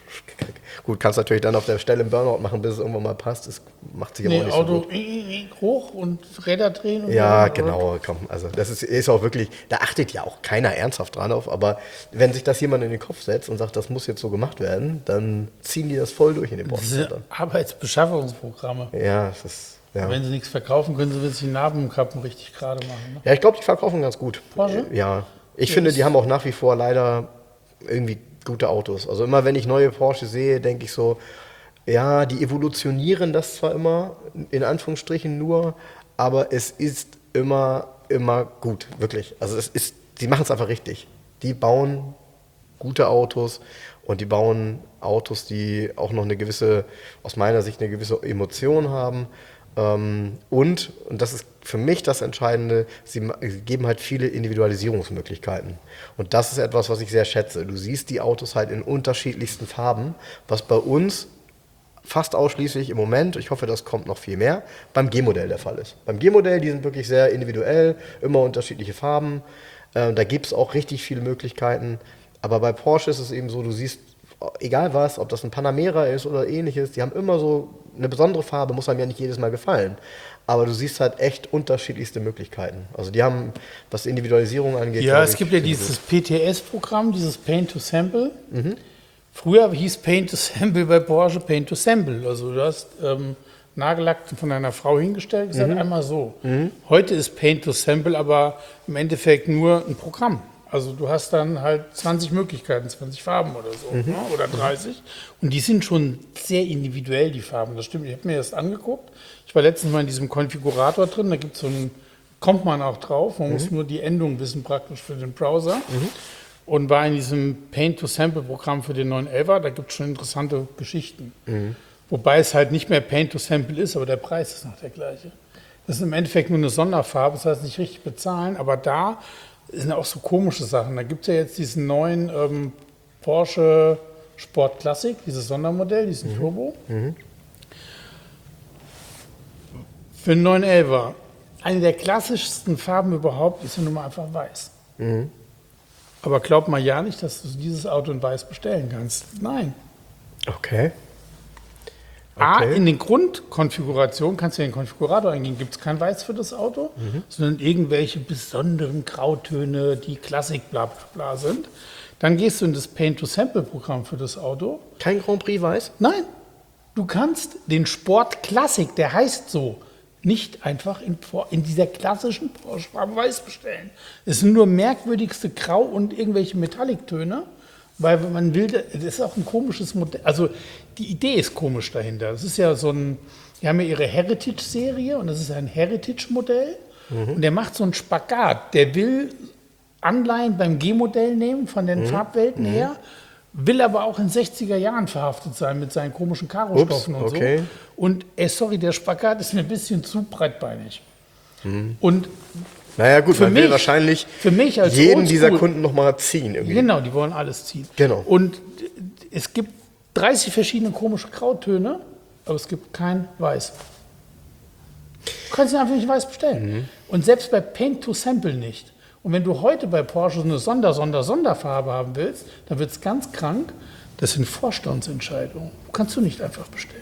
Gut, kannst natürlich dann auf der Stelle einen Burnout machen, bis es irgendwann mal passt. Das macht sich aber Nee, auch nicht Auto so gut. hoch und Räder drehen. Und Ja, so. genau. Komm, also das ist, ist auch wirklich, da achtet ja auch keiner ernsthaft dran auf. Aber wenn sich das jemand in den Kopf setzt und sagt, das muss jetzt so gemacht werden, dann ziehen die das voll durch in den Porsche. Diese Arbeitsbeschaffungsprogramme. Ja, das ist, ja. Wenn sie nichts verkaufen, können sie wirklich die Nabenkappen richtig gerade machen. Ne? Ja, ich glaube, die verkaufen ganz gut. Porsche? Ja. Ich Ja, finde, ist- die haben auch nach wie vor leider irgendwie gute Autos. Also immer, wenn ich neue Porsche sehe, denke ich so, ja, die evolutionieren das zwar immer, in Anführungsstrichen nur, aber es ist immer, immer gut, wirklich. Also es ist, die machen es einfach richtig. Die bauen gute Autos und die bauen Autos, die auch noch eine gewisse, aus meiner Sicht eine gewisse Emotion haben. Ähm, und, und das ist für mich das Entscheidende, sie ma- sie geben halt viele Individualisierungsmöglichkeiten. Und das ist etwas, was ich sehr schätze. Du siehst die Autos halt in unterschiedlichsten Farben, was bei uns fast ausschließlich im Moment, ich hoffe, das kommt noch viel mehr, beim G-Modell der Fall ist. Beim G-Modell, die sind wirklich sehr individuell, immer unterschiedliche Farben. Äh, da gibt es auch richtig viele Möglichkeiten. Aber bei Porsche ist es eben so, du siehst, egal was, ob das ein Panamera ist oder ähnliches, die haben immer so eine besondere Farbe, muss einem ja nicht jedes Mal gefallen. Aber du siehst halt echt unterschiedlichste Möglichkeiten. Also die haben, was Individualisierung angeht... Ja, glaub es ich, gibt ja ziemlich dieses P T S-Programm, dieses Paint to Sample. Früher hieß Paint to Sample bei Porsche Paint to Sample. Also du hast ähm, Nagellack von einer Frau hingestellt, gesagt, einmal so. Heute ist Paint to Sample aber im Endeffekt nur ein Programm. Also du hast dann halt zwanzig Möglichkeiten, zwanzig Farben oder so, ne? Oder dreißig. Und die sind schon sehr individuell, die Farben. Das stimmt, ich habe mir das angeguckt. Ich war letztens mal in diesem Konfigurator drin, da gibt's so einen, kommt man auch drauf, man muss nur die Endung wissen praktisch für den Browser. Und war in diesem Paint-to-Sample-Programm für den neun elfer, da gibt es schon interessante Geschichten. Wobei es halt nicht mehr Paint-to-Sample ist, aber der Preis ist noch der gleiche. Das ist im Endeffekt nur eine Sonderfarbe, das heißt nicht richtig bezahlen, aber da sind auch so komische Sachen. Da gibt es ja jetzt diesen neuen ähm, Porsche Sport Classic, dieses Sondermodell, diesen Mhm. Turbo. Mhm. Für den neun elfer. Eine der klassischsten Farben überhaupt ist ja nun mal einfach weiß. Mhm. Aber glaub mal ja nicht, dass du dieses Auto in weiß bestellen kannst. Nein. Okay. A, Okay. in den Grundkonfigurationen, kannst du ja in den Konfigurator eingehen, gibt es kein Weiß für das Auto, sondern irgendwelche besonderen Grautöne, die Klassik bla bla bla sind. Dann gehst du in das Paint-to-Sample-Programm für das Auto. Kein Grand Prix weiß? Nein, du kannst den Sport Classic, der heißt so, nicht einfach in, in dieser klassischen Porsche-Farbe weiß bestellen. Es sind nur merkwürdigste Grau und irgendwelche Metalliktöne. Weil man will, das ist auch ein komisches Modell. Also die Idee ist komisch dahinter. Das ist ja so ein, die haben ja ihre Heritage-Serie und das ist ein Heritage-Modell. Und der macht so einen Spagat. Der will Anleihen beim G-Modell nehmen, von den Farbwelten her, will aber auch in sechziger Jahren verhaftet sein mit seinen komischen Karo-Stoffen Ups, und okay. so. Und ey, sorry, der Spagat ist mir ein bisschen zu breitbeinig. Und Naja gut, Für man will mich- wahrscheinlich für mich als jeden Oldschool- dieser Kunden nochmal ziehen. Irgendwie. Genau, die wollen alles ziehen. Genau. Und es gibt dreißig verschiedene komische Grautöne, aber es gibt kein Weiß. Du kannst ihn einfach nicht weiß bestellen. Und selbst bei Paint to Sample nicht. Und wenn du heute bei Porsche so eine Sonder, Sonder, Sonderfarbe haben willst, dann wird es ganz krank. Das sind Vorstandsentscheidungen. Kannst du nicht einfach bestellen.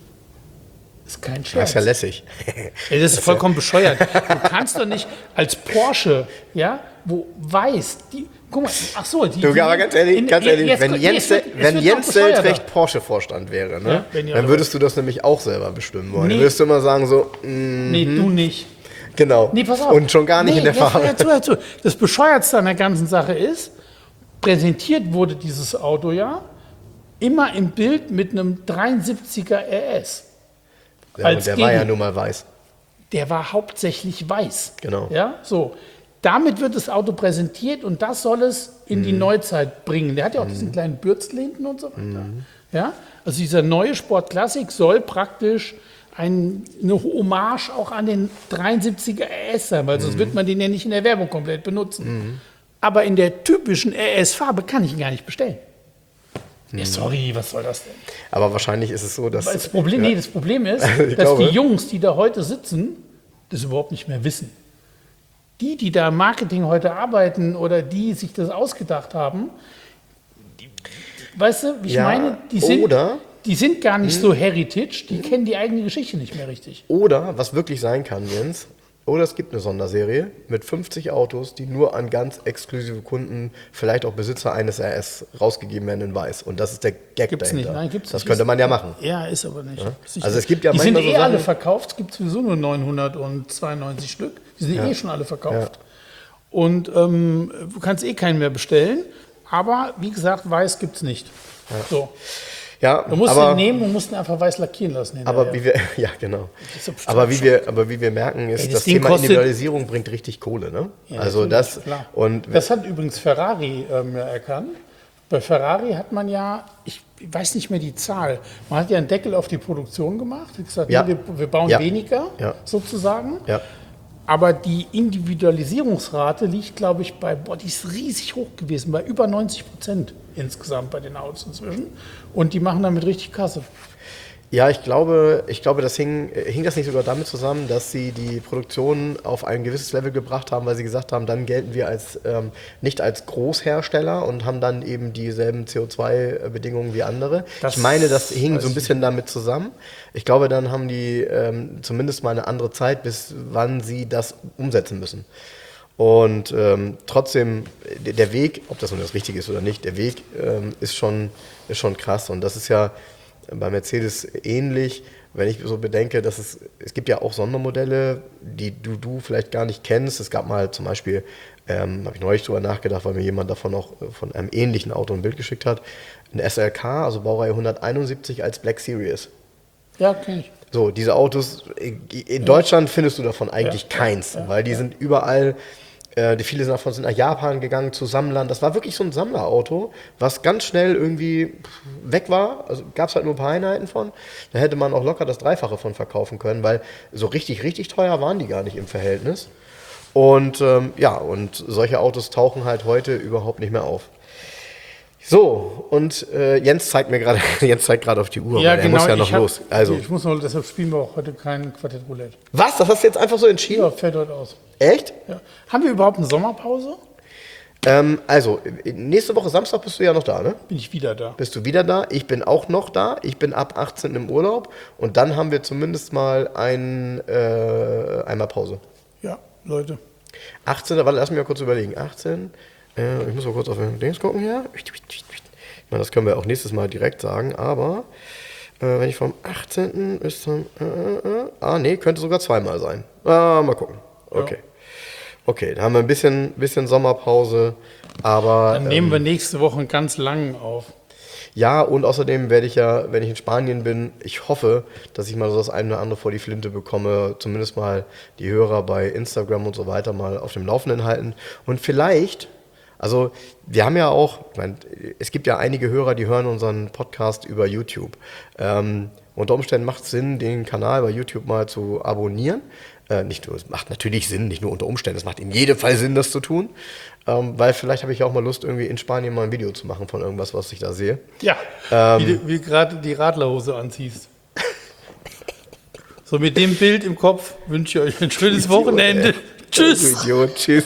Das ist kein Das Scherz. ist ja lässig. Ey, das ist vollkommen bescheuert. Du kannst doch nicht als Porsche, ja, wo weiß, die, guck mal, ach so, die. Du, die aber ganz ehrlich, in- ganz ehrlich jetzt- wenn jetzt Jens, wird- jetzt wenn wird Jens noch bescheuerter. Seltrecht Porsche-Vorstand wäre, ne, Ja, wenn ihr dann alle- würdest du das nämlich auch selber bestimmen wollen. Nee. Dann würdest du immer sagen so, mm, Nee, du nicht. genau. Nee, pass auf. Und schon gar nicht nee, in der jetzt- Farbe. jetzt- jetzt- jetzt- Das Bescheuertste an der ganzen Sache ist, präsentiert wurde dieses Auto ja immer im Bild mit einem dreiundsiebziger R S. Ja, als und der war ja Gegen- nun mal weiß. Der war hauptsächlich weiß. Genau. Ja, so. Damit wird das Auto präsentiert und das soll es in Mhm. die Neuzeit bringen. Der hat ja auch diesen kleinen Bürzel hinten und so weiter. Mhm. Ja, also dieser neue Sport Classic soll praktisch ein, eine Hommage auch an den dreiundsiebziger R S sein, weil sonst Mhm. wird man den ja nicht in der Werbung komplett benutzen. Aber in der typischen R S-Farbe kann ich ihn gar nicht bestellen. Ja, sorry, was soll das denn? Aber wahrscheinlich ist es so, dass... Das Problem, ja. nee, das Problem ist, Ich dass glaube. die Jungs, die da heute sitzen, das überhaupt nicht mehr wissen. Die, die da im Marketing heute arbeiten oder die sich das ausgedacht haben, die, weißt du, wie ich Ja, meine? Die sind, oder- die sind gar nicht so Heritage, die kennen die eigene Geschichte nicht mehr richtig. Oder, was wirklich sein kann, Jens, oder es gibt eine Sonderserie mit fünfzig Autos, die nur an ganz exklusive Kunden, vielleicht auch Besitzer eines R S, rausgegeben werden in weiß. Und das ist der Gag Gibt's dahinter. nicht, nein, gibt's das nicht. könnte man ja machen. Ja, ist aber nicht. Ist nicht Also so. es gibt ja die sind manchmal eh so alle Sachen- verkauft, es gibt sowieso nur neunhundertzweiundneunzig Stück. Die sind eh schon alle verkauft. Ja. Und ähm, du kannst eh keinen mehr bestellen. Aber wie gesagt, weiß gibt es nicht. So. Ja, Du musst aber, ihn nehmen und musst ihn einfach weiß lackieren lassen. aber hinterher. wie wir, ja genau. ist doch bestimmt Aber wie wir, aber wie wir merken, ist Ey, das das Ding Thema kostet- Individualisierung bringt richtig Kohle, ne? Ja, also natürlich, das klar. und Das hat übrigens Ferrari ähm, ja erkannt. Bei Ferrari hat man ja, ich weiß nicht mehr die Zahl, man hat ja einen Deckel auf die Produktion gemacht, hat gesagt, Ja. nee, wir, wir bauen Ja. weniger Ja. sozusagen. Ja. Aber die Individualisierungsrate liegt, glaube ich, bei, boah, die ist riesig hoch gewesen, bei über neunzig Prozent insgesamt bei den Autos inzwischen. Und die machen damit richtig Kasse. Ja, ich glaube, ich glaube, das hing, hing das nicht sogar damit zusammen, dass sie die Produktion auf ein gewisses Level gebracht haben, weil sie gesagt haben, dann gelten wir als ähm, nicht als Großhersteller und haben dann eben dieselben C O zwei Bedingungen wie andere. Das ich meine, das hing weiß so ein ich bisschen damit zusammen. Ich glaube, dann haben die ähm, zumindest mal eine andere Zeit, bis wann sie das umsetzen müssen. Und ähm, trotzdem, der, der Weg, ob das nun das Richtige ist oder nicht, der Weg ähm, ist schon, ist schon krass. Und das ist ja bei Mercedes ähnlich, wenn ich so bedenke, dass es, es gibt ja auch Sondermodelle, die du, du vielleicht gar nicht kennst. Es gab mal zum Beispiel, ähm, habe ich neulich drüber nachgedacht, weil mir jemand davon auch von einem ähnlichen Auto ein Bild geschickt hat, ein S L K, also Baureihe hunderteinundsiebzig als Black Series. Ja, kenne ich. So, diese Autos, in Deutschland findest du davon eigentlich Ja, keins, ja, weil die ja. sind überall, äh, die viele davon sind nach Japan gegangen, zu Sammlern. Das war wirklich so ein Sammlerauto, was ganz schnell irgendwie weg war. Also gab es halt nur ein paar Einheiten von. Da hätte man auch locker das Dreifache von verkaufen können, weil so richtig, richtig teuer waren die gar nicht im Verhältnis. Und ähm, ja, und solche Autos tauchen halt heute überhaupt nicht mehr auf. So, und äh, Jens zeigt mir gerade, Jens zeigt gerade auf die Uhr, Ja, weil er genau. muss ja noch ich hab, los. Also, Ich muss noch, deshalb spielen wir auch heute kein Quartett Roulette. was? Das hast du jetzt einfach so entschieden? Ja, fällt heute aus. Echt? Ja. Haben wir überhaupt eine Sommerpause? Ähm, also, nächste Woche Samstag bist du ja noch da, ne? Bin ich wieder da. Bist du wieder da? Ich bin auch noch da. Ich bin ab achtzehn im Urlaub. Und dann haben wir zumindest mal ein, äh, einmal Pause. Ja, Leute. achtzehn, warte, lass mich mal kurz überlegen. achtzehn, äh, ich muss mal kurz auf den Dings gucken hier. Ich meine, das können wir auch nächstes Mal direkt sagen, aber äh, wenn ich vom achtzehnten bis zum... Äh, äh, ah, nee, könnte sogar zweimal sein. Ah, mal gucken. Okay. Ja. Okay, dann haben wir ein bisschen, bisschen Sommerpause, aber... Dann nehmen wir nächste Woche einen ganz langen auf. Ja, und außerdem werde ich ja, wenn ich in Spanien bin, ich hoffe, dass ich mal so das eine oder andere vor die Flinte bekomme, zumindest mal die Hörer bei Instagram und so weiter mal auf dem Laufenden halten. Und vielleicht, also wir haben ja auch, ich meine, es gibt ja einige Hörer, die hören unseren Podcast über YouTube. Ähm, unter Umständen macht es Sinn, den Kanal bei YouTube mal zu abonnieren. Äh, nicht nur, es macht natürlich Sinn, nicht nur unter Umständen, es macht in jedem Fall Sinn, das zu tun. Ähm, weil vielleicht habe ich ja auch mal Lust, irgendwie in Spanien mal ein Video zu machen von irgendwas, was ich da sehe. Ja, Ähm, wie du wie gerade die Radlerhose anziehst. So mit dem Bild im Kopf wünsche ich euch ein schönes Idiot, Wochenende. ey. Tschüss. Du Idiot, tschüss.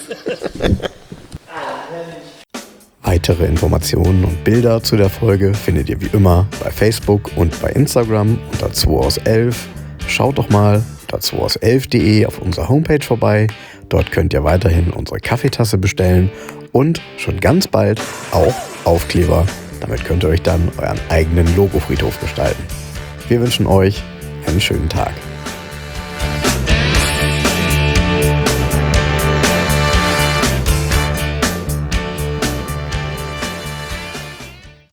Weitere Informationen und Bilder zu der Folge findet ihr wie immer bei Facebook und bei Instagram unter zwei aus elf. Schaut doch mal unter zwei aus elf punkt de auf unserer Homepage vorbei. Dort könnt ihr weiterhin unsere Kaffeetasse bestellen und schon ganz bald auch Aufkleber. Damit könnt ihr euch dann euren eigenen Logofriedhof gestalten. Wir wünschen euch einen schönen Tag.